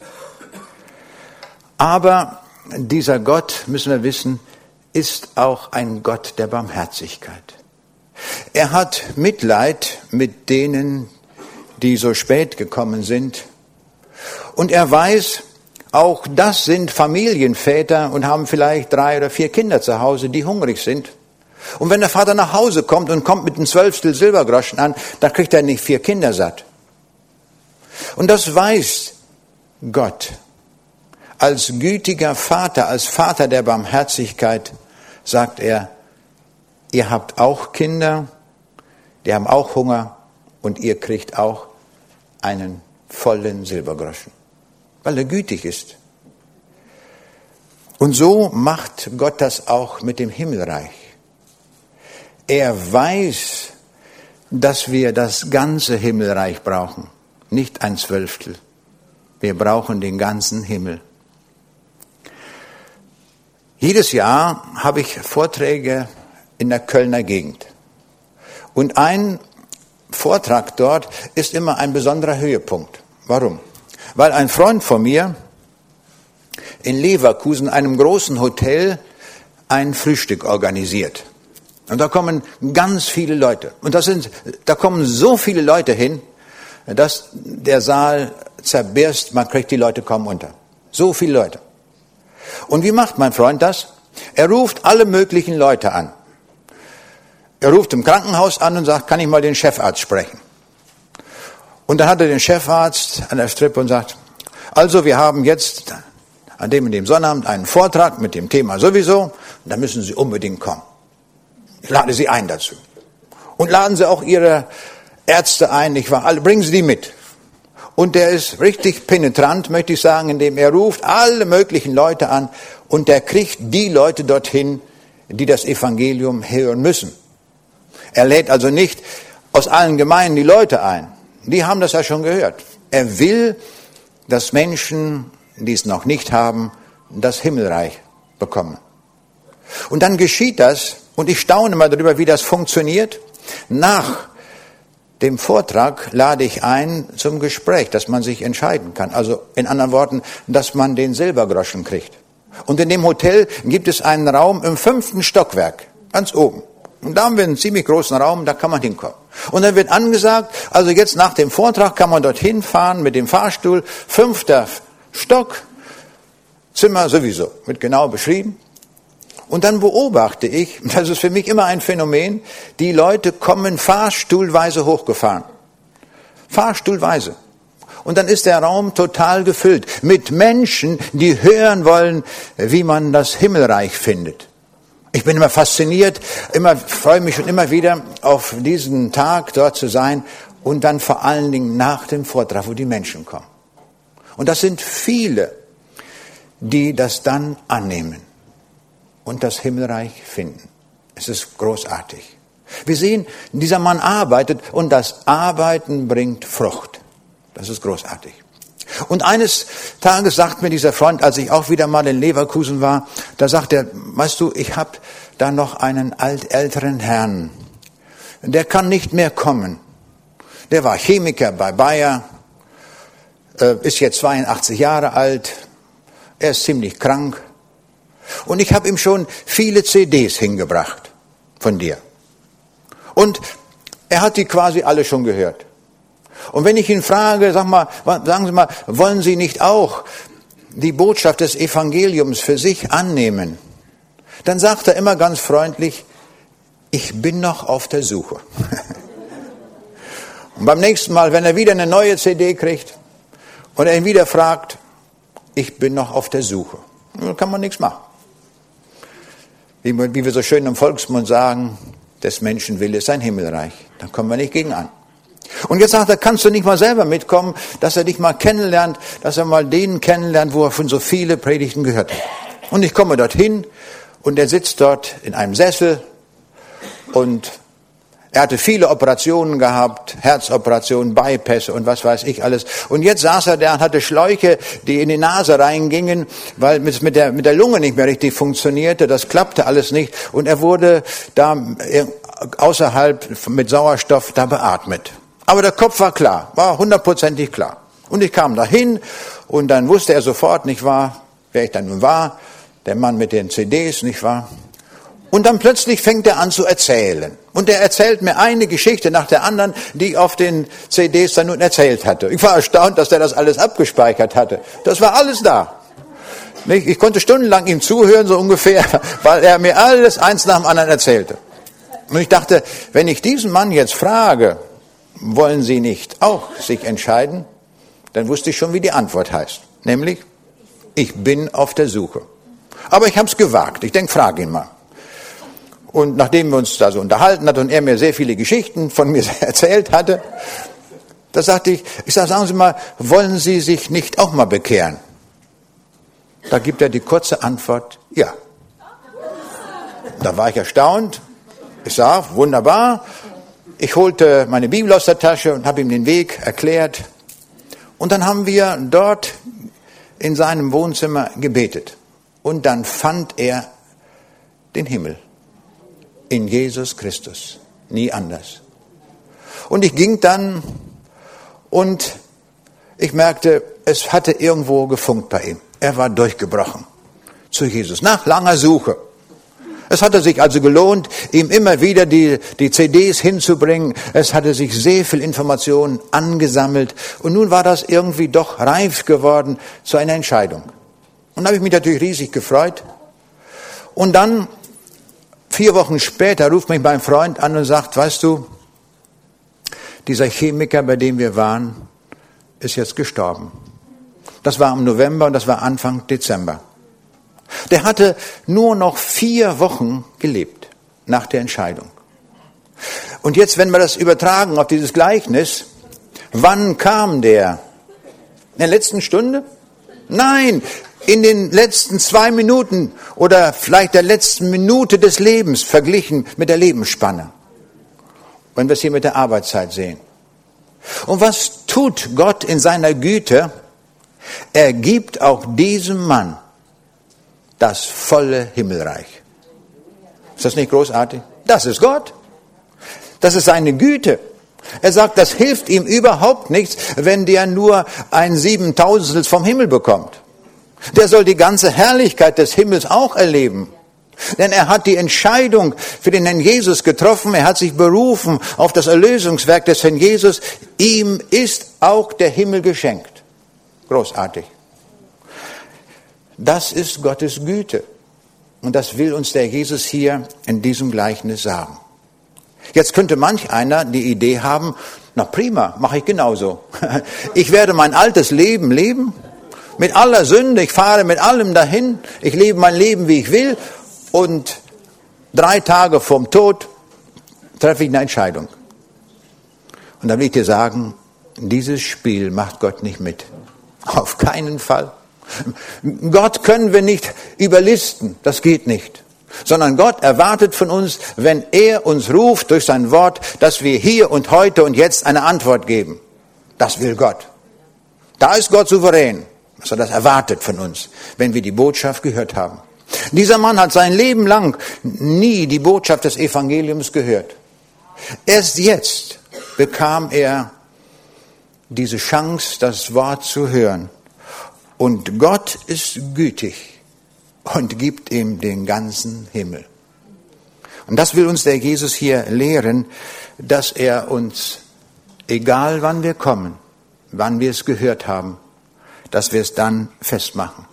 Aber dieser Gott, müssen wir wissen, ist auch ein Gott der Barmherzigkeit. Er hat Mitleid mit denen, die so spät gekommen sind. Und er weiß, auch das sind Familienväter und haben vielleicht 3 oder 4 Kinder zu Hause, die hungrig sind. Und wenn der Vater nach Hause kommt und kommt mit einem 12. Silbergroschen an, dann kriegt er nicht 4 Kinder satt. Und das weiß Gott. Als gütiger Vater, als Vater der Barmherzigkeit, sagt er, ihr habt auch Kinder, die haben auch Hunger und ihr kriegt auch einen vollen Silbergroschen, weil er gütig ist. Und so macht Gott das auch mit dem Himmelreich. Er weiß, dass wir das ganze Himmelreich brauchen, nicht ein 12. Wir brauchen den ganzen Himmel. Jedes Jahr habe ich Vorträge in der Kölner Gegend. Und ein Vortrag dort ist immer ein besonderer Höhepunkt. Warum? Weil ein Freund von mir in Leverkusen, einem großen Hotel, ein Frühstück organisiert. Und da kommen ganz viele Leute. Und da kommen so viele Leute hin, dass der Saal zerbirst, man kriegt die Leute kaum unter. So viele Leute. Und wie macht mein Freund das? Er ruft alle möglichen Leute an. Er ruft im Krankenhaus an und sagt, kann ich mal den Chefarzt sprechen? Und dann hat er den Chefarzt an der Strippe und sagt, also wir haben jetzt an dem und dem Sonnabend einen Vortrag mit dem Thema sowieso, und da müssen Sie unbedingt kommen. Ich lade Sie ein dazu. Und laden Sie auch Ihre Ärzte ein, nicht wahr? Bringen Sie die mit. Und der ist richtig penetrant, möchte ich sagen, indem er ruft alle möglichen Leute an und der kriegt die Leute dorthin, die das Evangelium hören müssen. Er lädt also nicht aus allen Gemeinden die Leute ein. Die haben das ja schon gehört. Er will, dass Menschen, die es noch nicht haben, das Himmelreich bekommen. Und dann geschieht das, und ich staune mal darüber, wie das funktioniert. Nach dem Vortrag lade ich ein zum Gespräch, dass man sich entscheiden kann. Also in anderen Worten, dass man den Silbergroschen kriegt. Und in dem Hotel gibt es einen Raum im 5. Stockwerk, ganz oben. Und da haben wir einen ziemlich großen Raum, da kann man hinkommen. Und dann wird angesagt, also jetzt nach dem Vortrag kann man dorthin fahren mit dem Fahrstuhl, 5. Stock, Zimmer sowieso, wird genau beschrieben. Und dann beobachte ich, das ist für mich immer ein Phänomen, die Leute kommen fahrstuhlweise hochgefahren. Fahrstuhlweise. Und dann ist der Raum total gefüllt mit Menschen, die hören wollen, wie man das Himmelreich findet. Ich bin immer fasziniert, freue mich schon immer wieder auf diesen Tag dort zu sein und dann vor allen Dingen nach dem Vortrag, wo die Menschen kommen. Und das sind viele, die das dann annehmen und das Himmelreich finden. Es ist großartig. Wir sehen, dieser Mann arbeitet und das Arbeiten bringt Frucht. Das ist großartig. Und eines Tages sagt mir dieser Freund, als ich auch wieder mal in Leverkusen war, da sagt er, weißt du, ich habe da noch einen älteren Herrn, der kann nicht mehr kommen. Der war Chemiker bei Bayer, ist jetzt 82 Jahre alt, er ist ziemlich krank. Und ich habe ihm schon viele CDs hingebracht von dir. Und er hat die quasi alle schon gehört. Und wenn ich ihn frage, sagen Sie mal, wollen Sie nicht auch die Botschaft des Evangeliums für sich annehmen? Dann sagt er immer ganz freundlich, ich bin noch auf der Suche. Und beim nächsten Mal, wenn er wieder eine neue CD kriegt und er ihn wieder fragt, ich bin noch auf der Suche, dann kann man nichts machen. Wie wir so schön im Volksmund sagen, des Menschen Wille ist sein Himmelreich. Da kommen wir nicht gegen an. Und jetzt sagt er, kannst du nicht mal selber mitkommen, dass er dich mal kennenlernt, dass er mal den kennenlernt, wo er von so viele Predigten gehört hat. Und ich komme dorthin und er sitzt dort in einem Sessel und er hatte viele Operationen gehabt, Herzoperationen, Bypässe und was weiß ich alles. Und jetzt saß er da und hatte Schläuche, die in die Nase reingingen, weil es mit der Lunge nicht mehr richtig funktionierte. Das klappte alles nicht. Und er wurde da außerhalb mit Sauerstoff da beatmet. Aber der Kopf war klar, war 100%ig klar. Und ich kam dahin und dann wusste er sofort, nicht wahr, wer ich dann nun war, der Mann mit den CDs, nicht wahr. Und dann plötzlich fängt er an zu erzählen. Und er erzählt mir eine Geschichte nach der anderen, die ich auf den CDs dann nun erzählt hatte. Ich war erstaunt, dass der das alles abgespeichert hatte. Das war alles da. Ich konnte stundenlang ihm zuhören, so ungefähr, weil er mir alles eins nach dem anderen erzählte. Und ich dachte, wenn ich diesen Mann jetzt frage, wollen Sie nicht auch sich entscheiden? Dann wusste ich schon, wie die Antwort heißt. Nämlich, ich bin auf der Suche. Aber ich habe es gewagt. Ich denke, frage ihn mal. Und nachdem wir uns da so unterhalten hatten und er mir sehr viele Geschichten von mir erzählt hatte, da sagte ich sage, sagen Sie mal, wollen Sie sich nicht auch mal bekehren? Da gibt er die kurze Antwort, ja. Da war ich erstaunt. Ich sage, wunderbar. Ich holte meine Bibel aus der Tasche und habe ihm den Weg erklärt. Und dann haben wir dort in seinem Wohnzimmer gebetet. Und dann fand er den Himmel. In Jesus Christus. Nie anders. Und ich ging dann und ich merkte, es hatte irgendwo gefunkt bei ihm. Er war durchgebrochen zu Jesus. Nach langer Suche. Es hatte sich also gelohnt, ihm immer wieder die CDs hinzubringen. Es hatte sich sehr viel Information angesammelt. Und nun war das irgendwie doch reif geworden zu einer Entscheidung. Und da habe ich mich natürlich riesig gefreut. Und dann 4 Wochen später ruft mich mein Freund an und sagt, weißt du, dieser Chemiker, bei dem wir waren, ist jetzt gestorben. Das war im November und das war Anfang Dezember. Der hatte nur noch 4 Wochen gelebt nach der Entscheidung. Und jetzt, wenn wir das übertragen auf dieses Gleichnis, wann kam der? In der letzten Stunde? Nein, in den letzten 2 Minuten oder vielleicht der letzten Minute des Lebens verglichen mit der Lebensspanne. Wenn wir es hier mit der Arbeitszeit sehen. Und was tut Gott in seiner Güte? Er gibt auch diesem Mann das volle Himmelreich. Ist das nicht großartig? Das ist Gott. Das ist seine Güte. Er sagt, das hilft ihm überhaupt nichts, wenn der nur ein 7/1000 vom Himmel bekommt. Der soll die ganze Herrlichkeit des Himmels auch erleben. Denn er hat die Entscheidung für den Herrn Jesus getroffen. Er hat sich berufen auf das Erlösungswerk des Herrn Jesus. Ihm ist auch der Himmel geschenkt. Großartig. Das ist Gottes Güte. Und das will uns der Jesus hier in diesem Gleichnis sagen. Jetzt könnte manch einer die Idee haben, na prima, mache ich genauso. Ich werde mein altes Leben leben, mit aller Sünde, ich fahre mit allem dahin, ich lebe mein Leben, wie ich will, und 3 Tage vorm Tod treffe ich eine Entscheidung. Und dann will ich dir sagen, dieses Spiel macht Gott nicht mit. Auf keinen Fall. Gott können wir nicht überlisten, das geht nicht. Sondern Gott erwartet von uns, wenn er uns ruft durch sein Wort, dass wir hier und heute und jetzt eine Antwort geben. Das will Gott. Da ist Gott souverän, dass er das erwartet von uns, wenn wir die Botschaft gehört haben. Dieser Mann hat sein Leben lang nie die Botschaft des Evangeliums gehört. Erst jetzt bekam er diese Chance, das Wort zu hören. Und Gott ist gütig und gibt ihm den ganzen Himmel. Und das will uns der Jesus hier lehren, dass er uns, egal wann wir kommen, wann wir es gehört haben, dass wir es dann festmachen.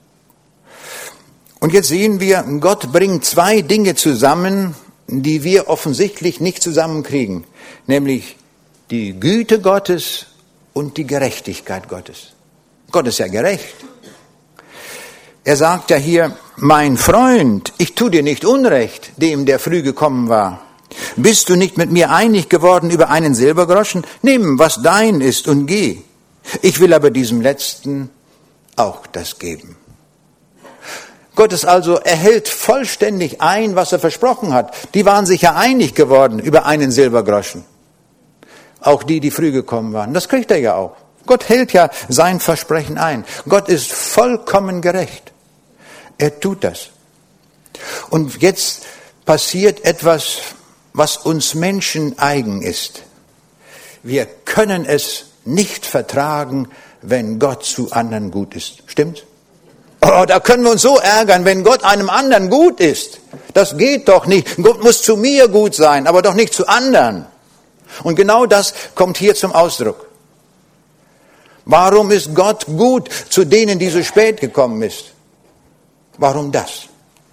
Und jetzt sehen wir, Gott bringt 2 Dinge zusammen, die wir offensichtlich nicht zusammenkriegen, nämlich die Güte Gottes und die Gerechtigkeit Gottes. Gott ist ja gerecht. Er sagt ja hier, mein Freund, ich tu dir nicht Unrecht, dem, der früh gekommen war. Bist du nicht mit mir einig geworden über einen Silbergroschen? Nimm, was dein ist und geh. Ich will aber diesem Letzten auch das geben. Gott ist also, er hält vollständig ein, was er versprochen hat. Die waren sich ja einig geworden über einen Silbergroschen. Auch die, die früh gekommen waren. Das kriegt er ja auch. Gott hält ja sein Versprechen ein. Gott ist vollkommen gerecht. Er tut das. Und jetzt passiert etwas, was uns Menschen eigen ist. Wir können es nicht vertragen, wenn Gott zu anderen gut ist. Stimmt's? Oh, da können wir uns so ärgern, wenn Gott einem anderen gut ist. Das geht doch nicht. Gott muss zu mir gut sein, aber doch nicht zu anderen. Und genau das kommt hier zum Ausdruck. Warum ist Gott gut zu denen, die so spät gekommen ist? Warum das?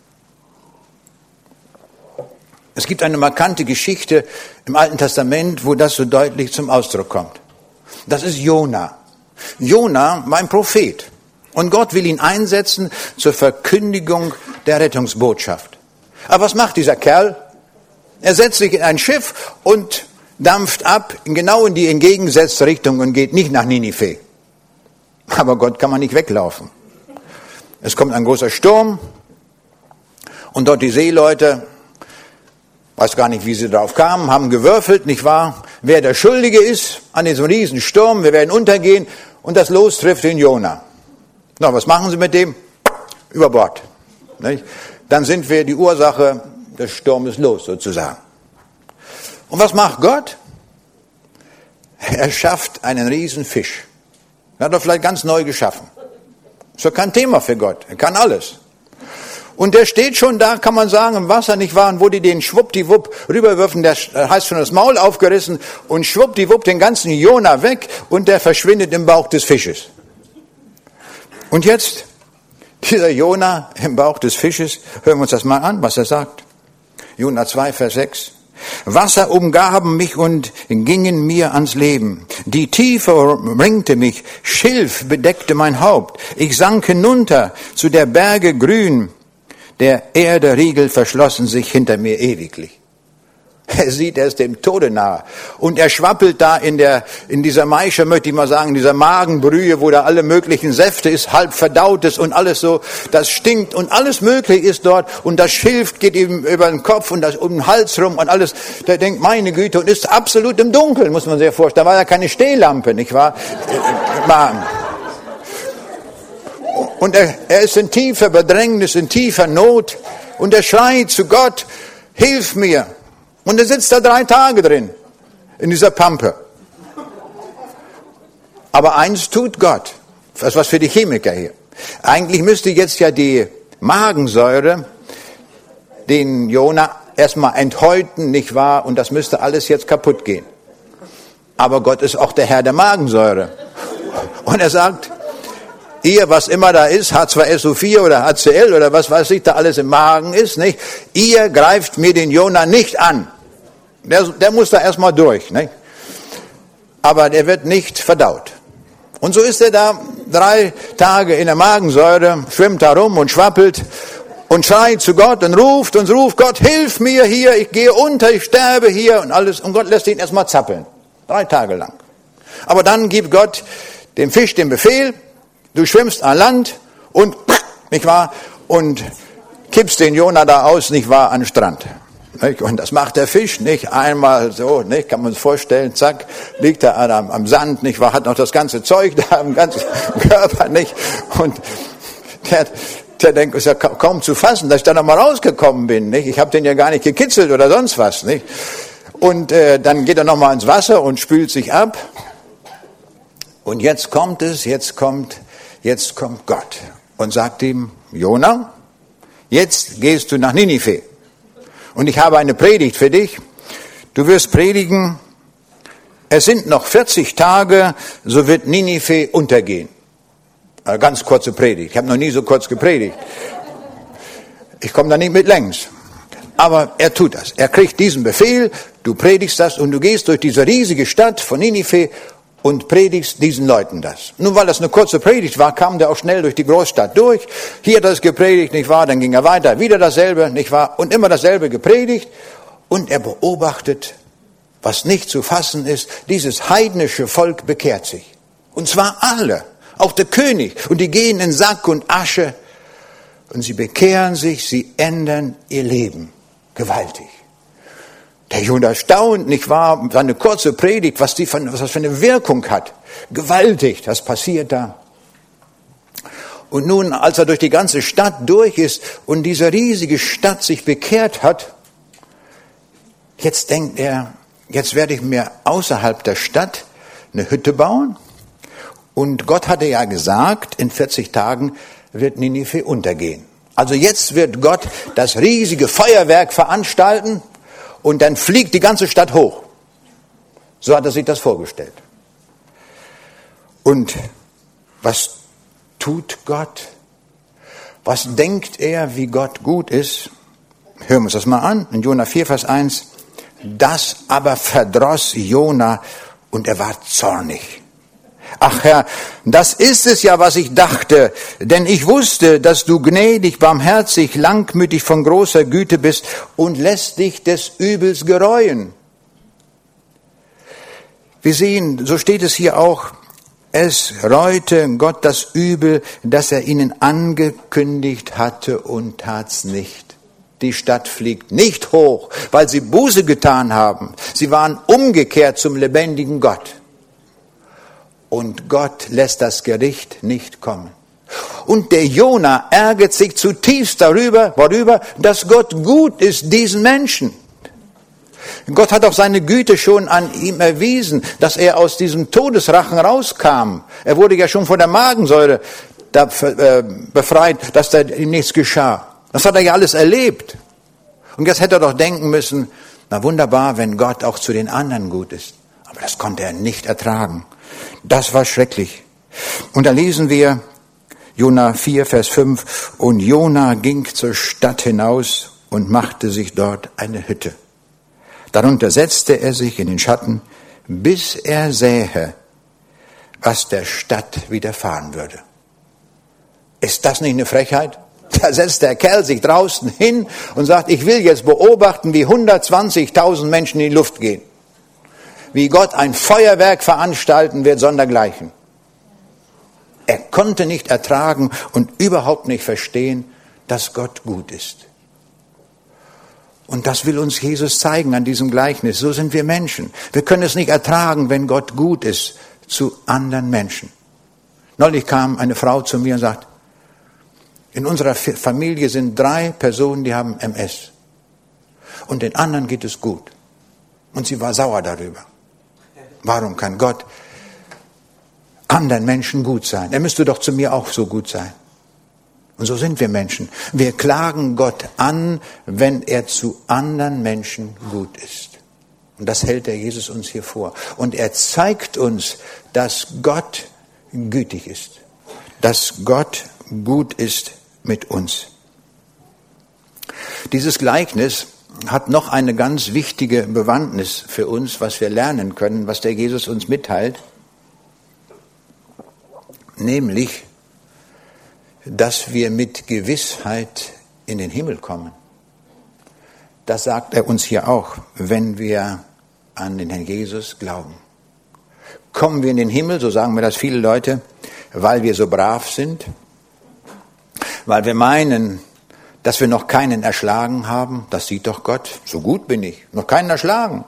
Es gibt eine markante Geschichte im Alten Testament, wo das so deutlich zum Ausdruck kommt. Das ist Jona. Jona war ein Prophet. Und Gott will ihn einsetzen zur Verkündigung der Rettungsbotschaft. Aber was macht dieser Kerl? Er setzt sich in ein Schiff und dampft ab, genau in die entgegengesetzte Richtung und geht nicht nach Ninive. Aber Gott kann man nicht weglaufen. Es kommt ein großer Sturm und dort die Seeleute, weiß gar nicht, wie sie drauf kamen, haben gewürfelt, nicht wahr? Wer der Schuldige ist an diesem riesen Sturm, wir werden untergehen und das Los trifft den Jona. Na, was machen sie mit dem? Über Bord. Nicht? Dann sind wir die Ursache des Sturmes los, sozusagen. Und was macht Gott? Er schafft einen riesen Fisch. Er hat er vielleicht ganz neu geschaffen. Ist doch kein Thema für Gott. Er kann alles. Und der steht schon da, kann man sagen, im Wasser, nicht wahr? Und wo die den schwuppdiwupp rüberwürfen, der heißt schon das Maul aufgerissen und schwuppdiwupp den ganzen Jona weg und der verschwindet im Bauch des Fisches. Und jetzt, dieser Jona im Bauch des Fisches, hören wir uns das mal an, was er sagt. Jona 2, Vers 6. Wasser umgaben mich und gingen mir ans Leben. Die Tiefe umringte mich, Schilf bedeckte mein Haupt. Ich sank hinunter zu der Berge grün, der Erde Riegel verschlossen sich hinter mir ewiglich. Er sieht, er ist dem Tode nahe. Und er schwappelt da in dieser Maische, möchte ich mal sagen, in dieser Magenbrühe, wo da alle möglichen Säfte ist, halb verdautes und alles so, das stinkt und alles Mögliche ist dort und das Schilf geht ihm über den Kopf und das um den Hals rum und alles. Der denkt, meine Güte, und ist absolut im Dunkeln, muss man sich vorstellen. Da war ja keine Stehlampe, nicht wahr? Und er ist in tiefer Bedrängnis, in tiefer Not und er schreit zu Gott, hilf mir. Und er sitzt da 3 Tage drin, in dieser Pampe. Aber eins tut Gott. Das ist was für die Chemiker hier. Eigentlich müsste jetzt ja die Magensäure den Jona erstmal enthäuten, nicht wahr? Und das müsste alles jetzt kaputt gehen. Aber Gott ist auch der Herr der Magensäure. Und er sagt, Ihr, was immer da ist, H2SO4 oder HCl oder was weiß ich da alles im Magen ist, nicht? Ihr greift mir den Jona nicht an. Der muss da erstmal durch, nicht? Aber der wird nicht verdaut. Und so ist er da 3 Tage in der Magensäure, schwimmt da rum und schwappelt und schreit zu Gott und ruft, Gott, hilf mir hier, ich gehe unter, ich sterbe hier und alles. Und Gott lässt ihn erstmal zappeln. 3 Tage lang. Aber dann gibt Gott dem Fisch den Befehl, du schwimmst an Land und, nicht wahr, und kippst den Jona da aus, nicht wahr, an den Strand. Und das macht der Fisch nicht einmal so, nicht, kann man sich vorstellen, zack, liegt er am Sand, nicht wahr, hat noch das ganze Zeug da im ganzen Körper, nicht, und der denkt, ist ja kaum zu fassen, dass ich da noch mal rausgekommen bin, nicht, ich habe den ja gar nicht gekitzelt oder sonst was, nicht, und dann geht er noch mal ins Wasser und spült sich ab, und jetzt kommt Gott und sagt ihm, Jona, jetzt gehst du nach Ninive. Und ich habe eine Predigt für dich. Du wirst predigen, es sind noch 40 Tage, so wird Ninive untergehen. Eine ganz kurze Predigt. Ich habe noch nie so kurz gepredigt. Ich komme da nicht mit längs. Aber er tut das. Er kriegt diesen Befehl, du predigst das und du gehst durch diese riesige Stadt von Ninive und predigst diesen Leuten das. Nun, weil das eine kurze Predigt war, kam der auch schnell durch die Großstadt durch. Hier hat er es gepredigt, nicht wahr? Dann ging er weiter, wieder dasselbe, nicht wahr? Und immer dasselbe gepredigt. Und er beobachtet, was nicht zu fassen ist, dieses heidnische Volk bekehrt sich. Und zwar alle, auch der König. Und die gehen in Sack und Asche. Und sie bekehren sich, sie ändern ihr Leben. Gewaltig. Der Jona staunt, nicht wahr? Seine kurze Predigt, was das für eine Wirkung hat. Gewaltig, das passiert da. Und nun, als er durch die ganze Stadt durch ist und diese riesige Stadt sich bekehrt hat, jetzt denkt er, jetzt werde ich mir außerhalb der Stadt eine Hütte bauen. Und Gott hatte ja gesagt, in 40 Tagen wird Ninive untergehen. Also jetzt wird Gott das riesige Feuerwerk veranstalten. Und dann fliegt die ganze Stadt hoch. So hat er sich das vorgestellt. Und was tut Gott? Was denkt er, wie Gott gut ist? Hören wir uns das mal an. In Jona 4, Vers 1. Das aber verdross Jona und er war zornig. Ach Herr, das ist es ja, was ich dachte, denn ich wusste, dass du gnädig, barmherzig, langmütig, von großer Güte bist und lässt dich des Übels gereuen. Wir sehen, so steht es hier auch, es reute Gott das Übel, das er ihnen angekündigt hatte und tat's nicht. Die Stadt fliegt nicht hoch, weil sie Buße getan haben. Sie waren umgekehrt zum lebendigen Gott. Und Gott lässt das Gericht nicht kommen. Und der Jona ärgert sich zutiefst worüber, dass Gott gut ist diesen Menschen. Gott hat auch seine Güte schon an ihm erwiesen, dass er aus diesem Todesrachen rauskam. Er wurde ja schon von der Magensäure befreit, dass da ihm nichts geschah. Das hat er ja alles erlebt. Und jetzt hätte er doch denken müssen, na wunderbar, wenn Gott auch zu den anderen gut ist. Aber das konnte er nicht ertragen. Das war schrecklich. Und da lesen wir Jona 4, Vers 5. Und Jona ging zur Stadt hinaus und machte sich dort eine Hütte. Darunter setzte er sich in den Schatten, bis er sähe, was der Stadt widerfahren würde. Ist das nicht eine Frechheit? Da setzt der Kerl sich draußen hin und sagt, ich will jetzt beobachten, wie 120.000 Menschen in die Luft gehen. Wie Gott ein Feuerwerk veranstalten wird, sondergleichen. Er konnte nicht ertragen und überhaupt nicht verstehen, dass Gott gut ist. Und das will uns Jesus zeigen an diesem Gleichnis. So sind wir Menschen. Wir können es nicht ertragen, wenn Gott gut ist zu anderen Menschen. Neulich kam eine Frau zu mir und sagt, in unserer Familie sind 3 Personen, die haben MS. Und den anderen geht es gut. Und sie war sauer darüber. Warum kann Gott anderen Menschen gut sein? Er müsste doch zu mir auch so gut sein. Und so sind wir Menschen. Wir klagen Gott an, wenn er zu anderen Menschen gut ist. Und das hält der Jesus uns hier vor. Und er zeigt uns, dass Gott gütig ist. dass Gott gut ist mit uns. Dieses Gleichnis hat noch eine ganz wichtige Bewandtnis für uns, was wir lernen können, was der Jesus uns mitteilt, nämlich, dass wir mit Gewissheit in den Himmel kommen. Das sagt er uns hier auch, wenn wir an den Herrn Jesus glauben. Kommen wir in den Himmel, so sagen mir das viele Leute, weil wir so brav sind, weil wir meinen, dass wir noch keinen erschlagen haben. Das sieht doch Gott, so gut bin ich, noch keinen erschlagen.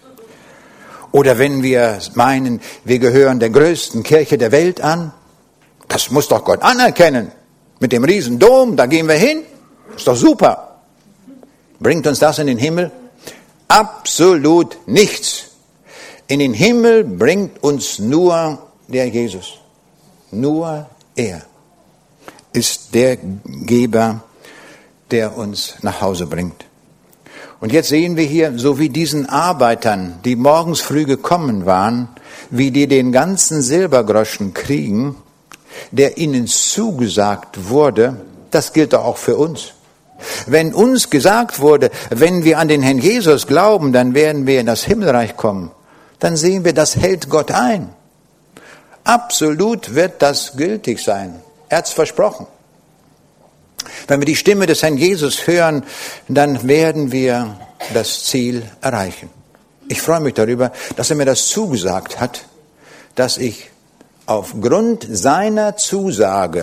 Oder wenn wir meinen, wir gehören der größten Kirche der Welt an, das muss doch Gott anerkennen. Mit dem Riesendom, da gehen wir hin, ist doch super. Bringt uns das in den Himmel? Absolut nichts. In den Himmel bringt uns nur der Jesus. Nur er ist der Geber, der uns nach Hause bringt. Und jetzt sehen wir hier, so wie diesen Arbeitern, die morgens früh gekommen waren, wie die den ganzen Silbergroschen kriegen, der ihnen zugesagt wurde, das gilt doch auch für uns. Wenn uns gesagt wurde, wenn wir an den Herrn Jesus glauben, dann werden wir in das Himmelreich kommen, dann sehen wir, das hält Gott ein. Absolut wird das gültig sein. Er hat's versprochen. Wenn wir die Stimme des Herrn Jesus hören, dann werden wir das Ziel erreichen. Ich freue mich darüber, dass er mir das zugesagt hat, dass ich aufgrund seiner Zusage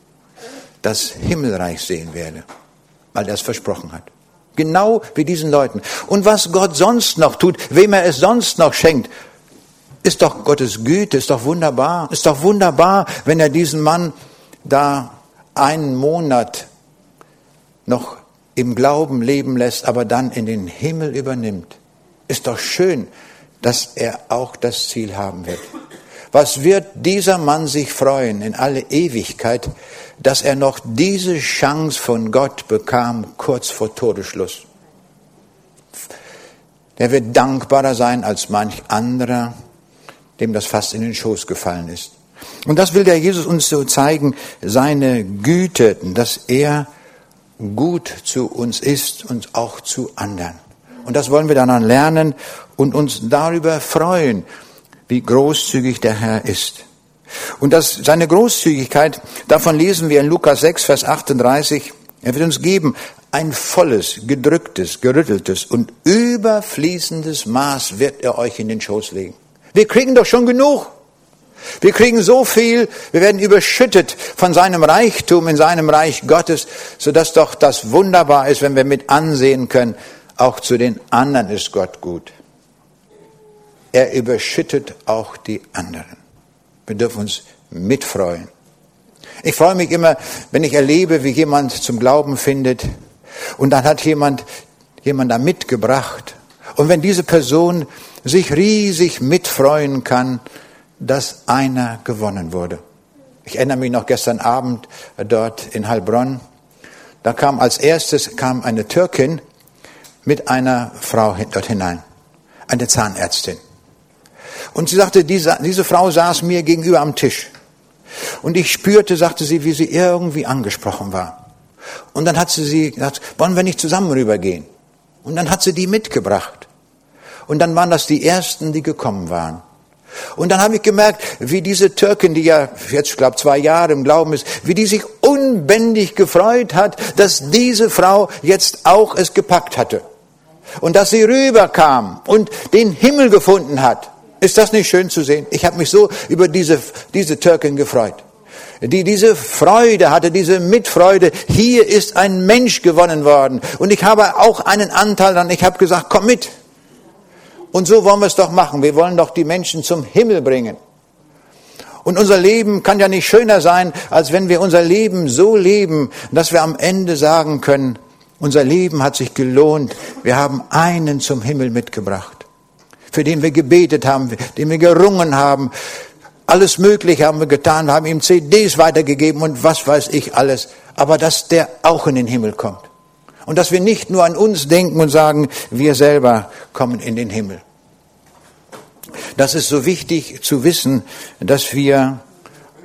das Himmelreich sehen werde, weil er es versprochen hat. Genau wie diesen Leuten. Und was Gott sonst noch tut, wem er es sonst noch schenkt, ist doch Gottes Güte, ist doch wunderbar. Ist doch wunderbar, wenn er diesen Mann da einen Monat noch im Glauben leben lässt, aber dann in den Himmel übernimmt. Ist doch schön, dass er auch das Ziel haben wird. Was wird dieser Mann sich freuen in alle Ewigkeit, dass er noch diese Chance von Gott bekam, kurz vor Todesschluss. Er wird dankbarer sein als manch anderer, dem das fast in den Schoß gefallen ist. Und das will der Jesus uns so zeigen, seine Güte, dass er gut zu uns ist und auch zu anderen. Und das wollen wir dann lernen und uns darüber freuen, wie großzügig der Herr ist. Und seine Großzügigkeit, davon lesen wir in Lukas 6, Vers 38, er wird uns geben ein volles, gedrücktes, gerütteltes und überfließendes Maß wird er euch in den Schoß legen. Wir kriegen doch schon genug. Wir kriegen so viel, wir werden überschüttet von seinem Reichtum in seinem Reich Gottes, sodass doch das wunderbar ist, wenn wir mit ansehen können, auch zu den anderen ist Gott gut. Er überschüttet auch die anderen. Wir dürfen uns mitfreuen. Ich freue mich immer, wenn ich erlebe, wie jemand zum Glauben findet und dann hat jemand da mitgebracht. Und wenn diese Person sich riesig mitfreuen kann, dass einer gewonnen wurde. Ich erinnere mich noch gestern Abend dort in Heilbronn. Da kam als erstes eine Türkin mit einer Frau dort hinein, eine Zahnärztin. Und sie sagte, diese Frau saß mir gegenüber am Tisch. Und ich spürte, sagte sie, wie sie irgendwie angesprochen war. Und dann hat sie gesagt, wollen wir nicht zusammen rübergehen? Und dann hat sie die mitgebracht. Und dann waren das die ersten, die gekommen waren. Und dann habe ich gemerkt, wie diese Türkin, die ja jetzt, ich glaube, 2 Jahre im Glauben ist, wie die sich unbändig gefreut hat, dass diese Frau jetzt auch es gepackt hatte. Und dass sie rüberkam und den Himmel gefunden hat. Ist das nicht schön zu sehen? Ich habe mich so über diese Türkin gefreut. Die diese Freude hatte, diese Mitfreude. Hier ist ein Mensch gewonnen worden. Und ich habe auch einen Anteil daran. Ich habe gesagt, komm mit. Und so wollen wir es doch machen. Wir wollen doch die Menschen zum Himmel bringen. Und unser Leben kann ja nicht schöner sein, als wenn wir unser Leben so leben, dass wir am Ende sagen können, unser Leben hat sich gelohnt. Wir haben einen zum Himmel mitgebracht, für den wir gebetet haben, den wir gerungen haben. Alles Mögliche haben wir getan, haben ihm CDs weitergegeben und was weiß ich alles. Aber dass der auch in den Himmel kommt. Und dass wir nicht nur an uns denken und sagen, wir selber kommen in den Himmel. Das ist so wichtig zu wissen, dass wir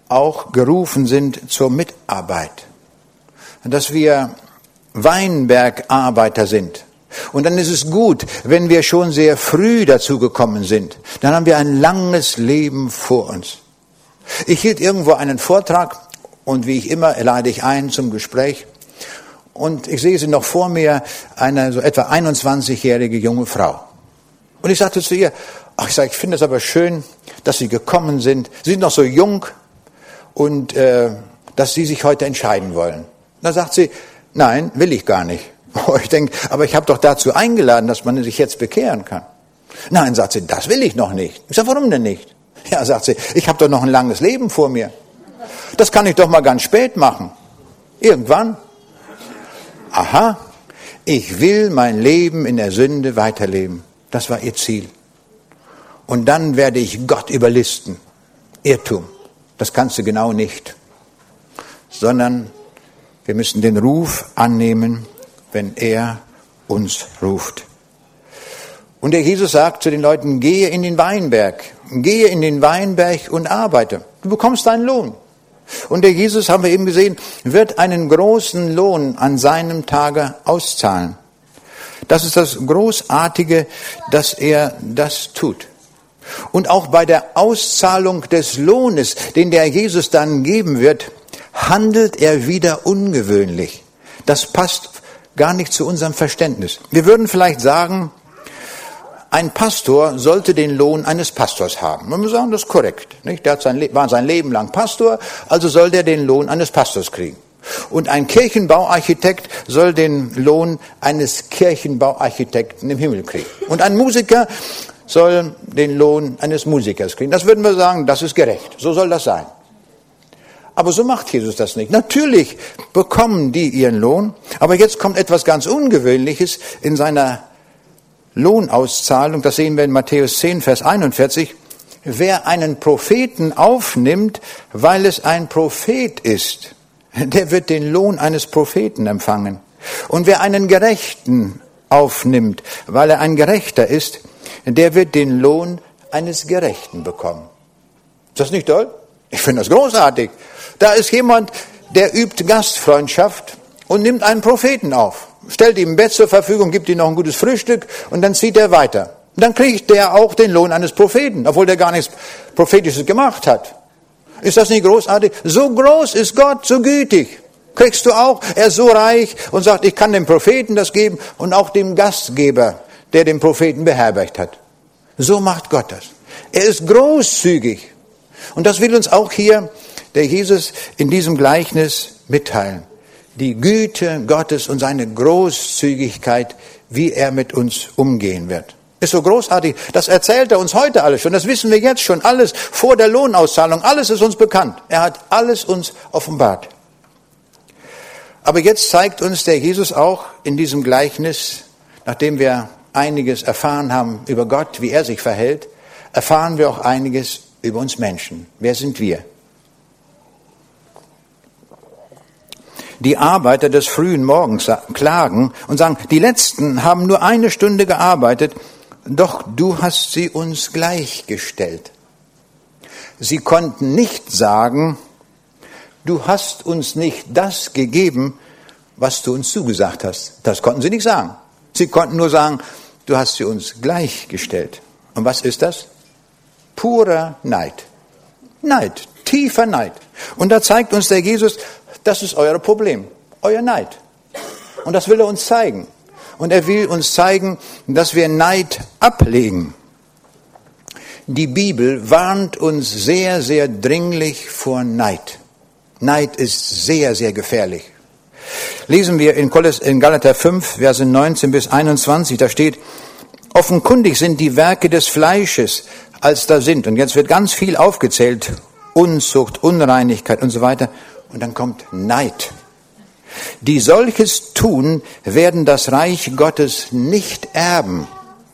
auch gerufen sind zur Mitarbeit. Dass wir Weinbergarbeiter sind. Und dann ist es gut, wenn wir schon sehr früh dazu gekommen sind. Dann haben wir ein langes Leben vor uns. Ich hielt irgendwo einen Vortrag und wie ich immer lade ich ein zum Gespräch. Und ich sehe sie noch vor mir, eine so etwa 21-jährige junge Frau. Und ich sagte zu ihr, ich finde es aber schön, dass Sie gekommen sind. Sie sind noch so jung und dass Sie sich heute entscheiden wollen. Da sagt sie, nein, will ich gar nicht. Ich denke, aber ich habe doch dazu eingeladen, dass man sich jetzt bekehren kann. Nein, sagt sie, das will ich noch nicht. Ich sage, warum denn nicht? Ja, sagt sie, ich habe doch noch ein langes Leben vor mir. Das kann ich doch mal ganz spät machen. Irgendwann. Aha, ich will mein Leben in der Sünde weiterleben. Das war ihr Ziel. Und dann werde ich Gott überlisten. Irrtum. Das kannst du genau nicht. Sondern wir müssen den Ruf annehmen, wenn er uns ruft. Und der Jesus sagt zu den Leuten, gehe in den Weinberg und arbeite. Du bekommst deinen Lohn. Und der Jesus, haben wir eben gesehen, wird einen großen Lohn an seinem Tage auszahlen. Das ist das Großartige, dass er das tut. Und auch bei der Auszahlung des Lohnes, den der Jesus dann geben wird, handelt er wieder ungewöhnlich. Das passt gar nicht zu unserem Verständnis. Wir würden vielleicht sagen, ein Pastor sollte den Lohn eines Pastors haben. Man muss sagen, das ist korrekt. Nicht? Der war sein Leben lang Pastor, also soll der den Lohn eines Pastors kriegen. Und ein Kirchenbauarchitekt soll den Lohn eines Kirchenbauarchitekten im Himmel kriegen. Und ein Musiker soll den Lohn eines Musikers kriegen. Das würden wir sagen, das ist gerecht. So soll das sein. Aber so macht Jesus das nicht. Natürlich bekommen die ihren Lohn, aber jetzt kommt etwas ganz Ungewöhnliches in seiner Lohnauszahlung. Das sehen wir in Matthäus 10, Vers 41. Wer einen Propheten aufnimmt, weil es ein Prophet ist, der wird den Lohn eines Propheten empfangen. Und wer einen Gerechten aufnimmt, weil er ein Gerechter ist, der wird den Lohn eines Gerechten bekommen. Ist das nicht toll? Ich finde das großartig. Da ist jemand, der übt Gastfreundschaft und nimmt einen Propheten auf. Stellt ihm ein Bett zur Verfügung, gibt ihm noch ein gutes Frühstück und dann zieht er weiter. Und dann kriegt der auch den Lohn eines Propheten, obwohl der gar nichts Prophetisches gemacht hat. Ist das nicht großartig? So groß ist Gott, so gütig. Kriegst du auch? Er ist so reich und sagt, ich kann dem Propheten das geben und auch dem Gastgeber, der den Propheten beherbergt hat. So macht Gott das. Er ist großzügig. Und das will uns auch hier der Jesus in diesem Gleichnis mitteilen. Die Güte Gottes und seine Großzügigkeit, wie er mit uns umgehen wird. Ist so großartig. Das erzählt er uns heute alles schon. Das wissen wir jetzt schon. Alles vor der Lohnauszahlung. Alles ist uns bekannt. Er hat alles uns offenbart. Aber jetzt zeigt uns der Jesus auch in diesem Gleichnis, nachdem wir einiges erfahren haben über Gott, wie er sich verhält, erfahren wir auch einiges über uns Menschen. Wer sind wir? Die Arbeiter des frühen Morgens klagen und sagen, die Letzten haben nur 1 Stunde gearbeitet, doch du hast sie uns gleichgestellt. Sie konnten nicht sagen, du hast uns nicht das gegeben, was du uns zugesagt hast. Das konnten sie nicht sagen. Sie konnten nur sagen, du hast sie uns gleichgestellt. Und was ist das? Purer Neid. Neid, tiefer Neid. Und da zeigt uns der Jesus, das ist euer Problem, euer Neid. Und das will er uns zeigen. Und er will uns zeigen, dass wir Neid ablegen. Die Bibel warnt uns sehr, sehr dringlich vor Neid. Neid ist sehr, sehr gefährlich. Lesen wir in Galater 5, Verse 19 bis 21, da steht, offenkundig sind die Werke des Fleisches, als da sind. Und jetzt wird ganz viel aufgezählt, Unzucht, Unreinigkeit und so weiter. Und dann kommt Neid. Die solches tun, werden das Reich Gottes nicht erben.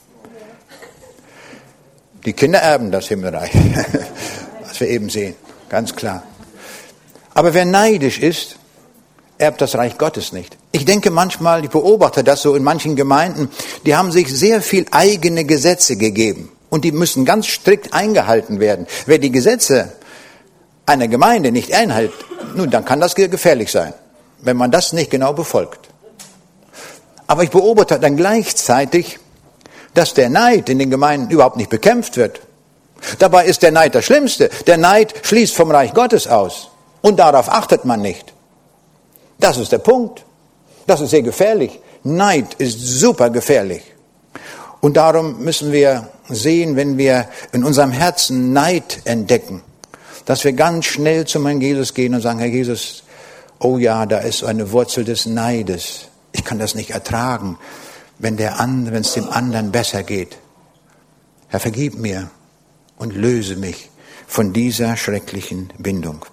Die Kinder erben das Himmelreich, was wir eben sehen, ganz klar. Aber wer neidisch ist, erbt das Reich Gottes nicht. Ich denke manchmal, ich beobachte das so in manchen Gemeinden, die haben sich sehr viel eigene Gesetze gegeben. Und die müssen ganz strikt eingehalten werden. Wer die Gesetze einer Gemeinde nicht einhält, nun, dann kann das gefährlich sein, wenn man das nicht genau befolgt. Aber ich beobachte dann gleichzeitig, dass der Neid in den Gemeinden überhaupt nicht bekämpft wird. Dabei ist der Neid das Schlimmste. Der Neid schließt vom Reich Gottes aus. Und darauf achtet man nicht. Das ist der Punkt. Das ist sehr gefährlich. Neid ist super gefährlich. Und darum müssen wir sehen, wenn wir in unserem Herzen Neid entdecken, dass wir ganz schnell zum Herrn Jesus gehen und sagen, Herr Jesus, oh ja, da ist eine Wurzel des Neides. Ich kann das nicht ertragen, wenn es dem anderen besser geht. Herr, vergib mir und löse mich von dieser schrecklichen Bindung.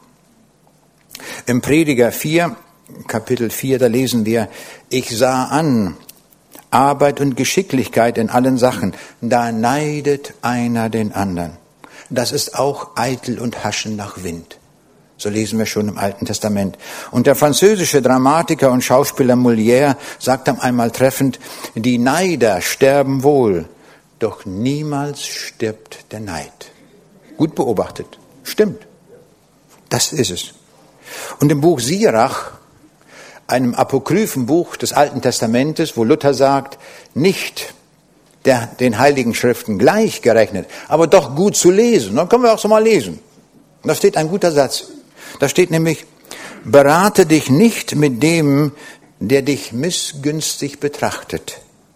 Im Prediger 4, Kapitel 4, da lesen wir, ich sah an Arbeit und Geschicklichkeit in allen Sachen, da neidet einer den anderen. Das ist auch eitel und Haschen nach Wind. So lesen wir schon im Alten Testament. Und der französische Dramatiker und Schauspieler Molière sagt einmal treffend, die Neider sterben wohl, doch niemals stirbt der Neid. Gut beobachtet. Stimmt. Das ist es. Und im Buch Sirach, einem apokryphen Buch des Alten Testamentes, wo Luther sagt, nicht den Heiligen Schriften gleichgerechnet, aber doch gut zu lesen. Dann können wir auch so mal lesen. Und da steht ein guter Satz. Da steht nämlich, berate dich nicht mit dem, der dich missgünstig betrachtet.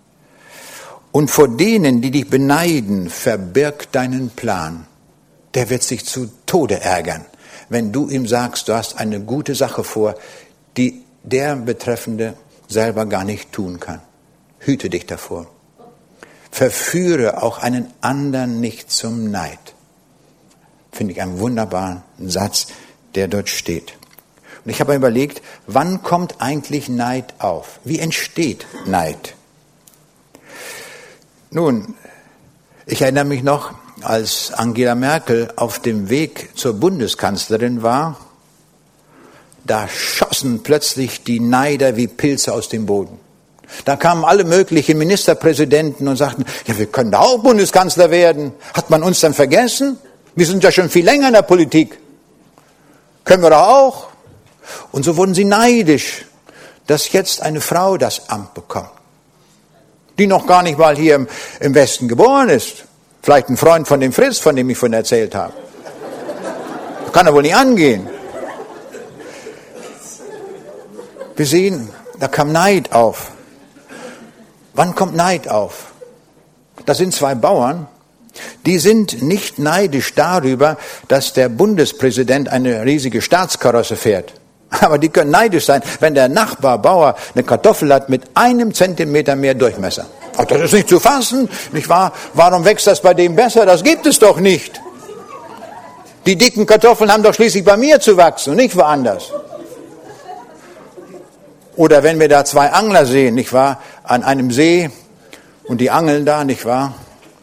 Und vor denen, die dich beneiden, verbirg deinen Plan. Der wird sich zu Tode ärgern, wenn du ihm sagst, du hast eine gute Sache vor, die der Betreffende selber gar nicht tun kann. Hüte dich davor. Verführe auch einen anderen nicht zum Neid. Finde ich einen wunderbaren Satz, der dort steht. Und ich habe mir überlegt, wann kommt eigentlich Neid auf? Wie entsteht Neid? Nun, ich erinnere mich noch, als Angela Merkel auf dem Weg zur Bundeskanzlerin war, da schossen plötzlich die Neider wie Pilze aus dem Boden. Da kamen alle möglichen Ministerpräsidenten und sagten, ja, wir können da auch Bundeskanzler werden. Hat man uns dann vergessen? Wir sind ja schon viel länger in der Politik. Können wir doch auch. Und so wurden sie neidisch, dass jetzt eine Frau das Amt bekommt, die noch gar nicht mal hier im Westen geboren ist. Vielleicht ein Freund von dem Fritz, von dem ich vorhin erzählt habe. Das kann ja wohl nicht angehen. Wir sehen, da kam Neid auf. Wann kommt Neid auf? Das sind zwei Bauern, die sind nicht neidisch darüber, dass der Bundespräsident eine riesige Staatskarosse fährt. Aber die können neidisch sein, wenn der Nachbarbauer eine Kartoffel hat mit 1 Zentimeter mehr Durchmesser. Ach, das ist nicht zu fassen, nicht wahr? Warum wächst das bei dem besser? Das gibt es doch nicht. Die dicken Kartoffeln haben doch schließlich bei mir zu wachsen und nicht woanders. Oder wenn wir da zwei Angler sehen, nicht wahr, an einem See und die angeln da, nicht wahr?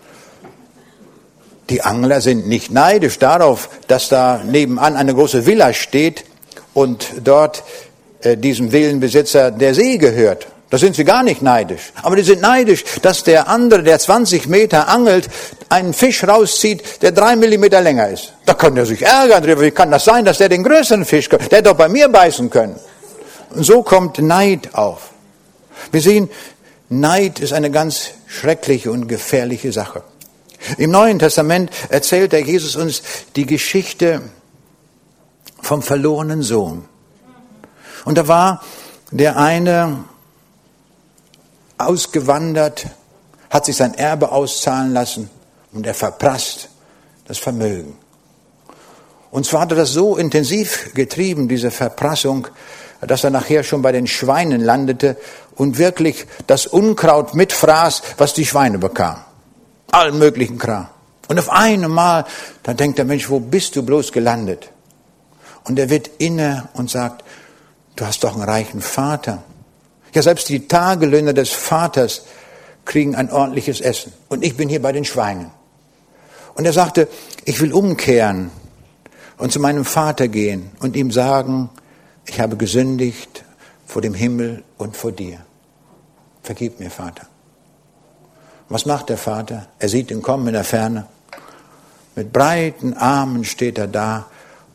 Die Angler sind nicht neidisch darauf, dass da nebenan eine große Villa steht und dort diesem Villenbesitzer der See gehört. Da sind sie gar nicht neidisch. Aber die sind neidisch, dass der andere, der 20 Meter angelt, einen Fisch rauszieht, der 3 Millimeter länger ist. Da kann der sich ärgern drüber. Wie kann das sein, dass der den größeren Fisch kann? Der hätte doch bei mir beißen können. Und so kommt Neid auf. Wir sehen, Neid ist eine ganz schreckliche und gefährliche Sache. Im Neuen Testament erzählt der Jesus uns die Geschichte vom verlorenen Sohn. Und da war der eine ausgewandert, hat sich sein Erbe auszahlen lassen und er verprasst das Vermögen. Und zwar hat er das so intensiv getrieben, diese Verprassung, dass er nachher schon bei den Schweinen landete und wirklich das Unkraut mitfraß, was die Schweine bekamen. Allen möglichen Kram. Und auf einmal, da denkt der Mensch, wo bist du bloß gelandet? Und er wird inne und sagt, du hast doch einen reichen Vater. Ja, selbst die Tagelöhner des Vaters kriegen ein ordentliches Essen. Und ich bin hier bei den Schweinen. Und er sagte, ich will umkehren und zu meinem Vater gehen und ihm sagen, ich habe gesündigt vor dem Himmel und vor dir. Vergib mir, Vater. Was macht der Vater? Er sieht ihn kommen in der Ferne. Mit breiten Armen steht er da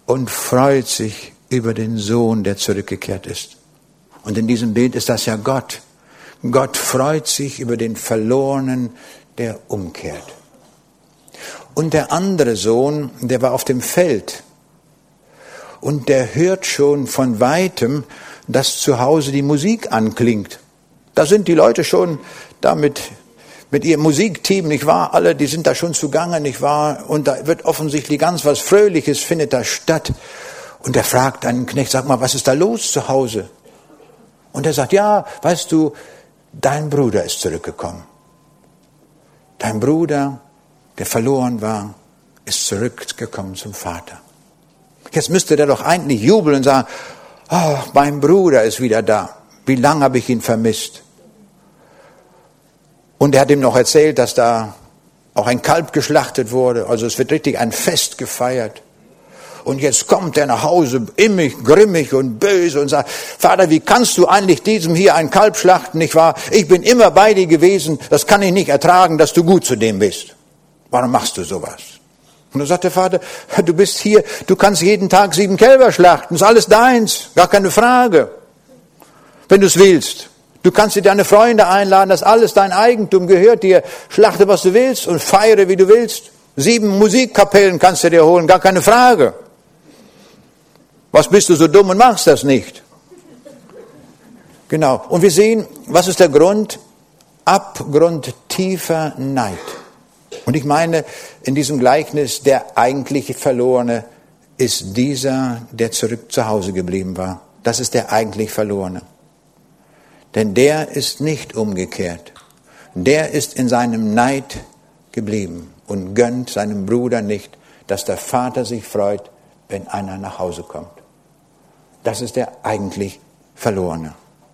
und freut sich über den Sohn, der zurückgekehrt ist. Und in diesem Bild ist das ja Gott. Gott freut sich über den Verlorenen, der umkehrt. Und der andere Sohn, der war auf dem Feld. Und der hört schon von Weitem, dass zu Hause die Musik anklingt. Da sind die Leute schon da mit ihrem Musikteam, nicht wahr? Alle, die sind da schon zugange, nicht wahr? Und da wird offensichtlich ganz was Fröhliches, findet da statt. Und er fragt einen Knecht, sag mal, was ist da los zu Hause? Und er sagt, ja, weißt du, dein Bruder ist zurückgekommen. Dein Bruder, der verloren war, ist zurückgekommen zum Vater. Jetzt müsste der doch eigentlich jubeln und sagen, oh, mein Bruder ist wieder da. Wie lange habe ich ihn vermisst? Und er hat ihm noch erzählt, dass da auch ein Kalb geschlachtet wurde. Also es wird richtig ein Fest gefeiert. Und jetzt kommt er nach Hause, immig, grimmig und böse und sagt, Vater, wie kannst du eigentlich diesem hier ein Kalb schlachten, nicht wahr? Ich bin immer bei dir gewesen, das kann ich nicht ertragen, dass du gut zu dem bist. Warum machst du sowas? Und dann sagt der Vater, du bist hier, du kannst jeden Tag 7 Kälber schlachten, ist alles deins, gar keine Frage, wenn du es willst. Du kannst dir deine Freunde einladen, das ist alles dein Eigentum, gehört dir, schlachte, was du willst und feiere, wie du willst. 7 Musikkapellen kannst du dir holen, gar keine Frage. Was bist du so dumm und machst das nicht? Genau. Und wir sehen, was ist der Grund? Abgrundtiefer Neid. Und ich meine, in diesem Gleichnis, der eigentliche Verlorene ist dieser, der zurück zu Hause geblieben war. Das ist der eigentlich Verlorene. Denn der ist nicht umgekehrt. Der ist in seinem Neid geblieben und gönnt seinem Bruder nicht, dass der Vater sich freut, wenn einer nach Hause kommt. Das ist der eigentlich Verlorene.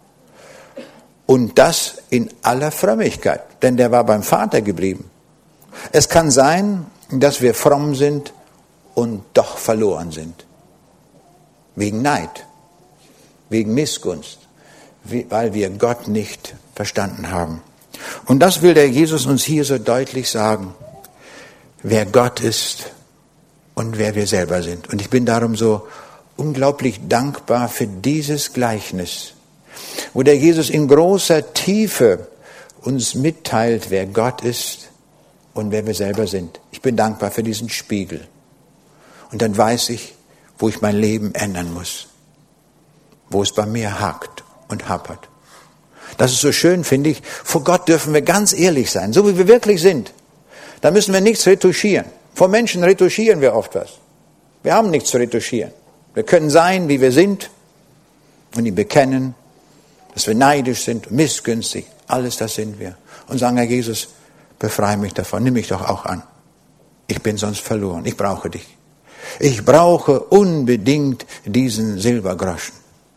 Und das in aller Frömmigkeit, denn der war beim Vater geblieben. Es kann sein, dass wir fromm sind und doch verloren sind. Wegen Neid, wegen Missgunst, weil wir Gott nicht verstanden haben. Und das will der Jesus uns hier so deutlich sagen, wer Gott ist und wer wir selber sind. Und ich bin darum so unglaublich dankbar für dieses Gleichnis, wo der Jesus in großer Tiefe uns mitteilt, wer Gott ist und wer wir selber sind. Ich bin dankbar für diesen Spiegel. Und dann weiß ich, wo ich mein Leben ändern muss, wo es bei mir hakt und hapert. Das ist so schön, finde ich. Vor Gott dürfen wir ganz ehrlich sein, so wie wir wirklich sind. Da müssen wir nichts retuschieren. Vor Menschen retuschieren wir oft was. Wir haben nichts zu retuschieren. Wir können sein, wie wir sind und ihm bekennen, dass wir neidisch sind, missgünstig. Alles das sind wir. Und sagen, Herr Jesus, befreie mich davon, nimm mich doch auch an. Ich bin sonst verloren, ich brauche dich. Ich brauche unbedingt diesen Silbergroschen.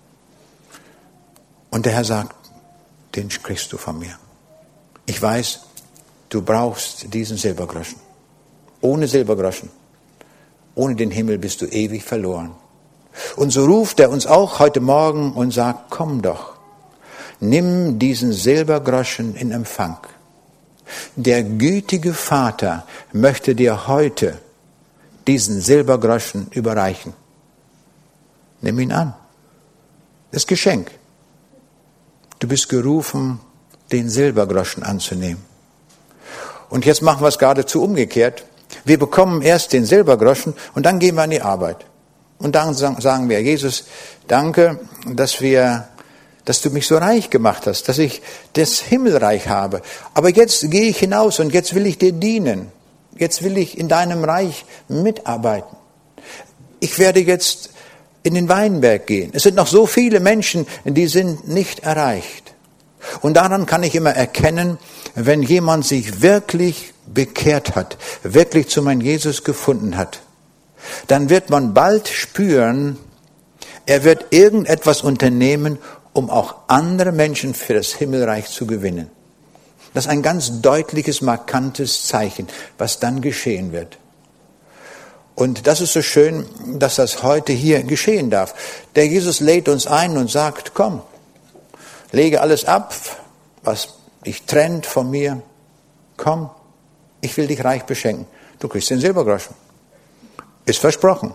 Und der Herr sagt, den kriegst du von mir. Ich weiß, du brauchst diesen Silbergroschen. Ohne Silbergroschen, ohne den Himmel bist du ewig verloren. Und so ruft er uns auch heute Morgen und sagt, komm doch, nimm diesen Silbergroschen in Empfang. Der gütige Vater möchte dir heute diesen Silbergroschen überreichen. Nimm ihn an. Das Geschenk. Du bist gerufen, den Silbergroschen anzunehmen. Und jetzt machen wir es geradezu umgekehrt. Wir bekommen erst den Silbergroschen und dann gehen wir an die Arbeit. Und dann sagen wir, Jesus, danke, dass du mich so reich gemacht hast, dass ich das Himmelreich habe. Aber jetzt gehe ich hinaus und jetzt will ich dir dienen. Jetzt will ich in deinem Reich mitarbeiten. Ich werde jetzt in den Weinberg gehen. Es sind noch so viele Menschen, die sind nicht erreicht. Und daran kann ich immer erkennen, wenn jemand sich wirklich bekehrt hat, wirklich zu meinem Jesus gefunden hat, dann wird man bald spüren, er wird irgendetwas unternehmen, um auch andere Menschen für das Himmelreich zu gewinnen. Das ist ein ganz deutliches, markantes Zeichen, was dann geschehen wird. Und das ist so schön, dass das heute hier geschehen darf. Der Jesus lädt uns ein und sagt, komm, lege alles ab, was dich trennt von mir. Komm, ich will dich reich beschenken. Du kriegst den Silbergroschen. Ist versprochen.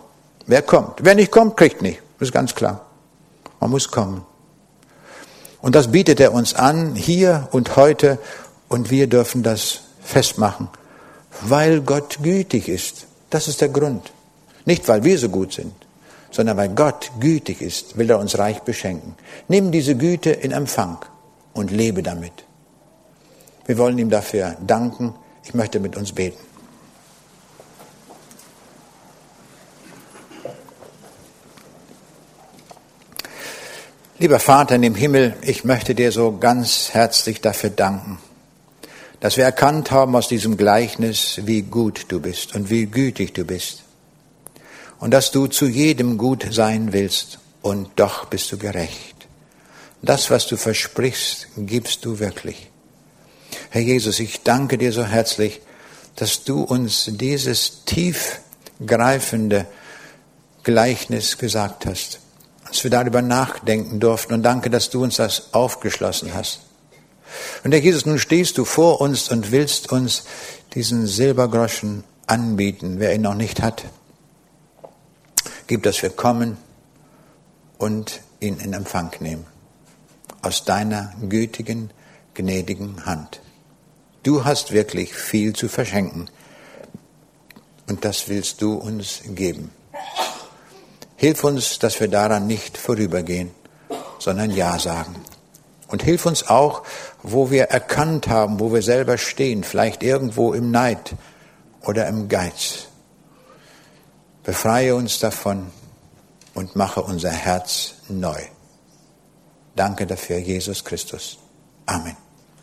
Wer kommt? Wer nicht kommt, kriegt nicht. Das ist ganz klar. Man muss kommen. Und das bietet er uns an, hier und heute. Und wir dürfen das festmachen, weil Gott gütig ist. Das ist der Grund. Nicht, weil wir so gut sind, sondern weil Gott gütig ist, will er uns reich beschenken. Nimm diese Güte in Empfang und lebe damit. Wir wollen ihm dafür danken. Ich möchte mit uns beten. Lieber Vater im Himmel, ich möchte dir so ganz herzlich dafür danken, dass wir erkannt haben aus diesem Gleichnis, wie gut du bist und wie gütig du bist. Und dass du zu jedem gut sein willst und doch bist du gerecht. Das, was du versprichst, gibst du wirklich. Herr Jesus, ich danke dir so herzlich, dass du uns dieses tiefgreifende Gleichnis gesagt hast. Dass wir darüber nachdenken durften und danke, dass du uns das aufgeschlossen hast. Und Herr Jesus, nun stehst du vor uns und willst uns diesen Silbergroschen anbieten, wer ihn noch nicht hat. Gib, dass wir kommen und ihn in Empfang nehmen. Aus deiner gütigen, gnädigen Hand. Du hast wirklich viel zu verschenken und das willst du uns geben. Hilf uns, dass wir daran nicht vorübergehen, sondern Ja sagen. Und hilf uns auch, wo wir erkannt haben, wo wir selber stehen, vielleicht irgendwo im Neid oder im Geiz. Befreie uns davon und mache unser Herz neu. Danke dafür, Jesus Christus. Amen.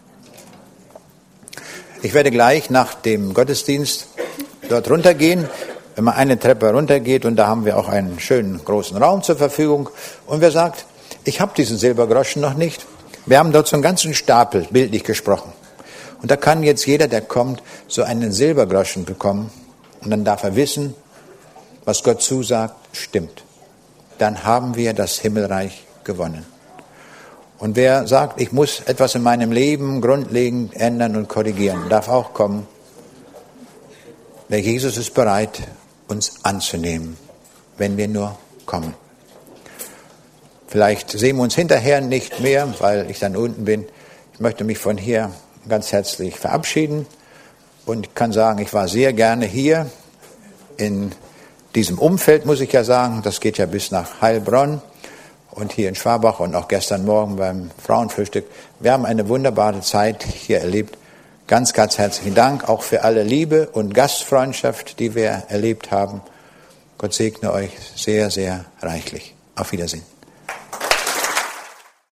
Ich werde gleich nach dem Gottesdienst dort runtergehen. Wenn man eine Treppe runtergeht und da haben wir auch einen schönen großen Raum zur Verfügung. Und wer sagt, ich habe diesen Silbergroschen noch nicht. Wir haben dort so einen ganzen Stapel, bildlich gesprochen. Und da kann jetzt jeder, der kommt, so einen Silbergroschen bekommen. Und dann darf er wissen, was Gott zusagt, stimmt. Dann haben wir das Himmelreich gewonnen. Und wer sagt, ich muss etwas in meinem Leben grundlegend ändern und korrigieren, darf auch kommen. Der Jesus ist bereit, uns anzunehmen, wenn wir nur kommen. Vielleicht sehen wir uns hinterher nicht mehr, weil ich dann unten bin. Ich möchte mich von hier ganz herzlich verabschieden und kann sagen, ich war sehr gerne hier in diesem Umfeld, muss ich ja sagen. Das geht ja bis nach Heilbronn und hier in Schwabach und auch gestern Morgen beim Frauenfrühstück. Wir haben eine wunderbare Zeit hier erlebt. Ganz, ganz herzlichen Dank auch für alle Liebe und Gastfreundschaft, die wir erlebt haben. Gott segne euch sehr, sehr reichlich. Auf Wiedersehen.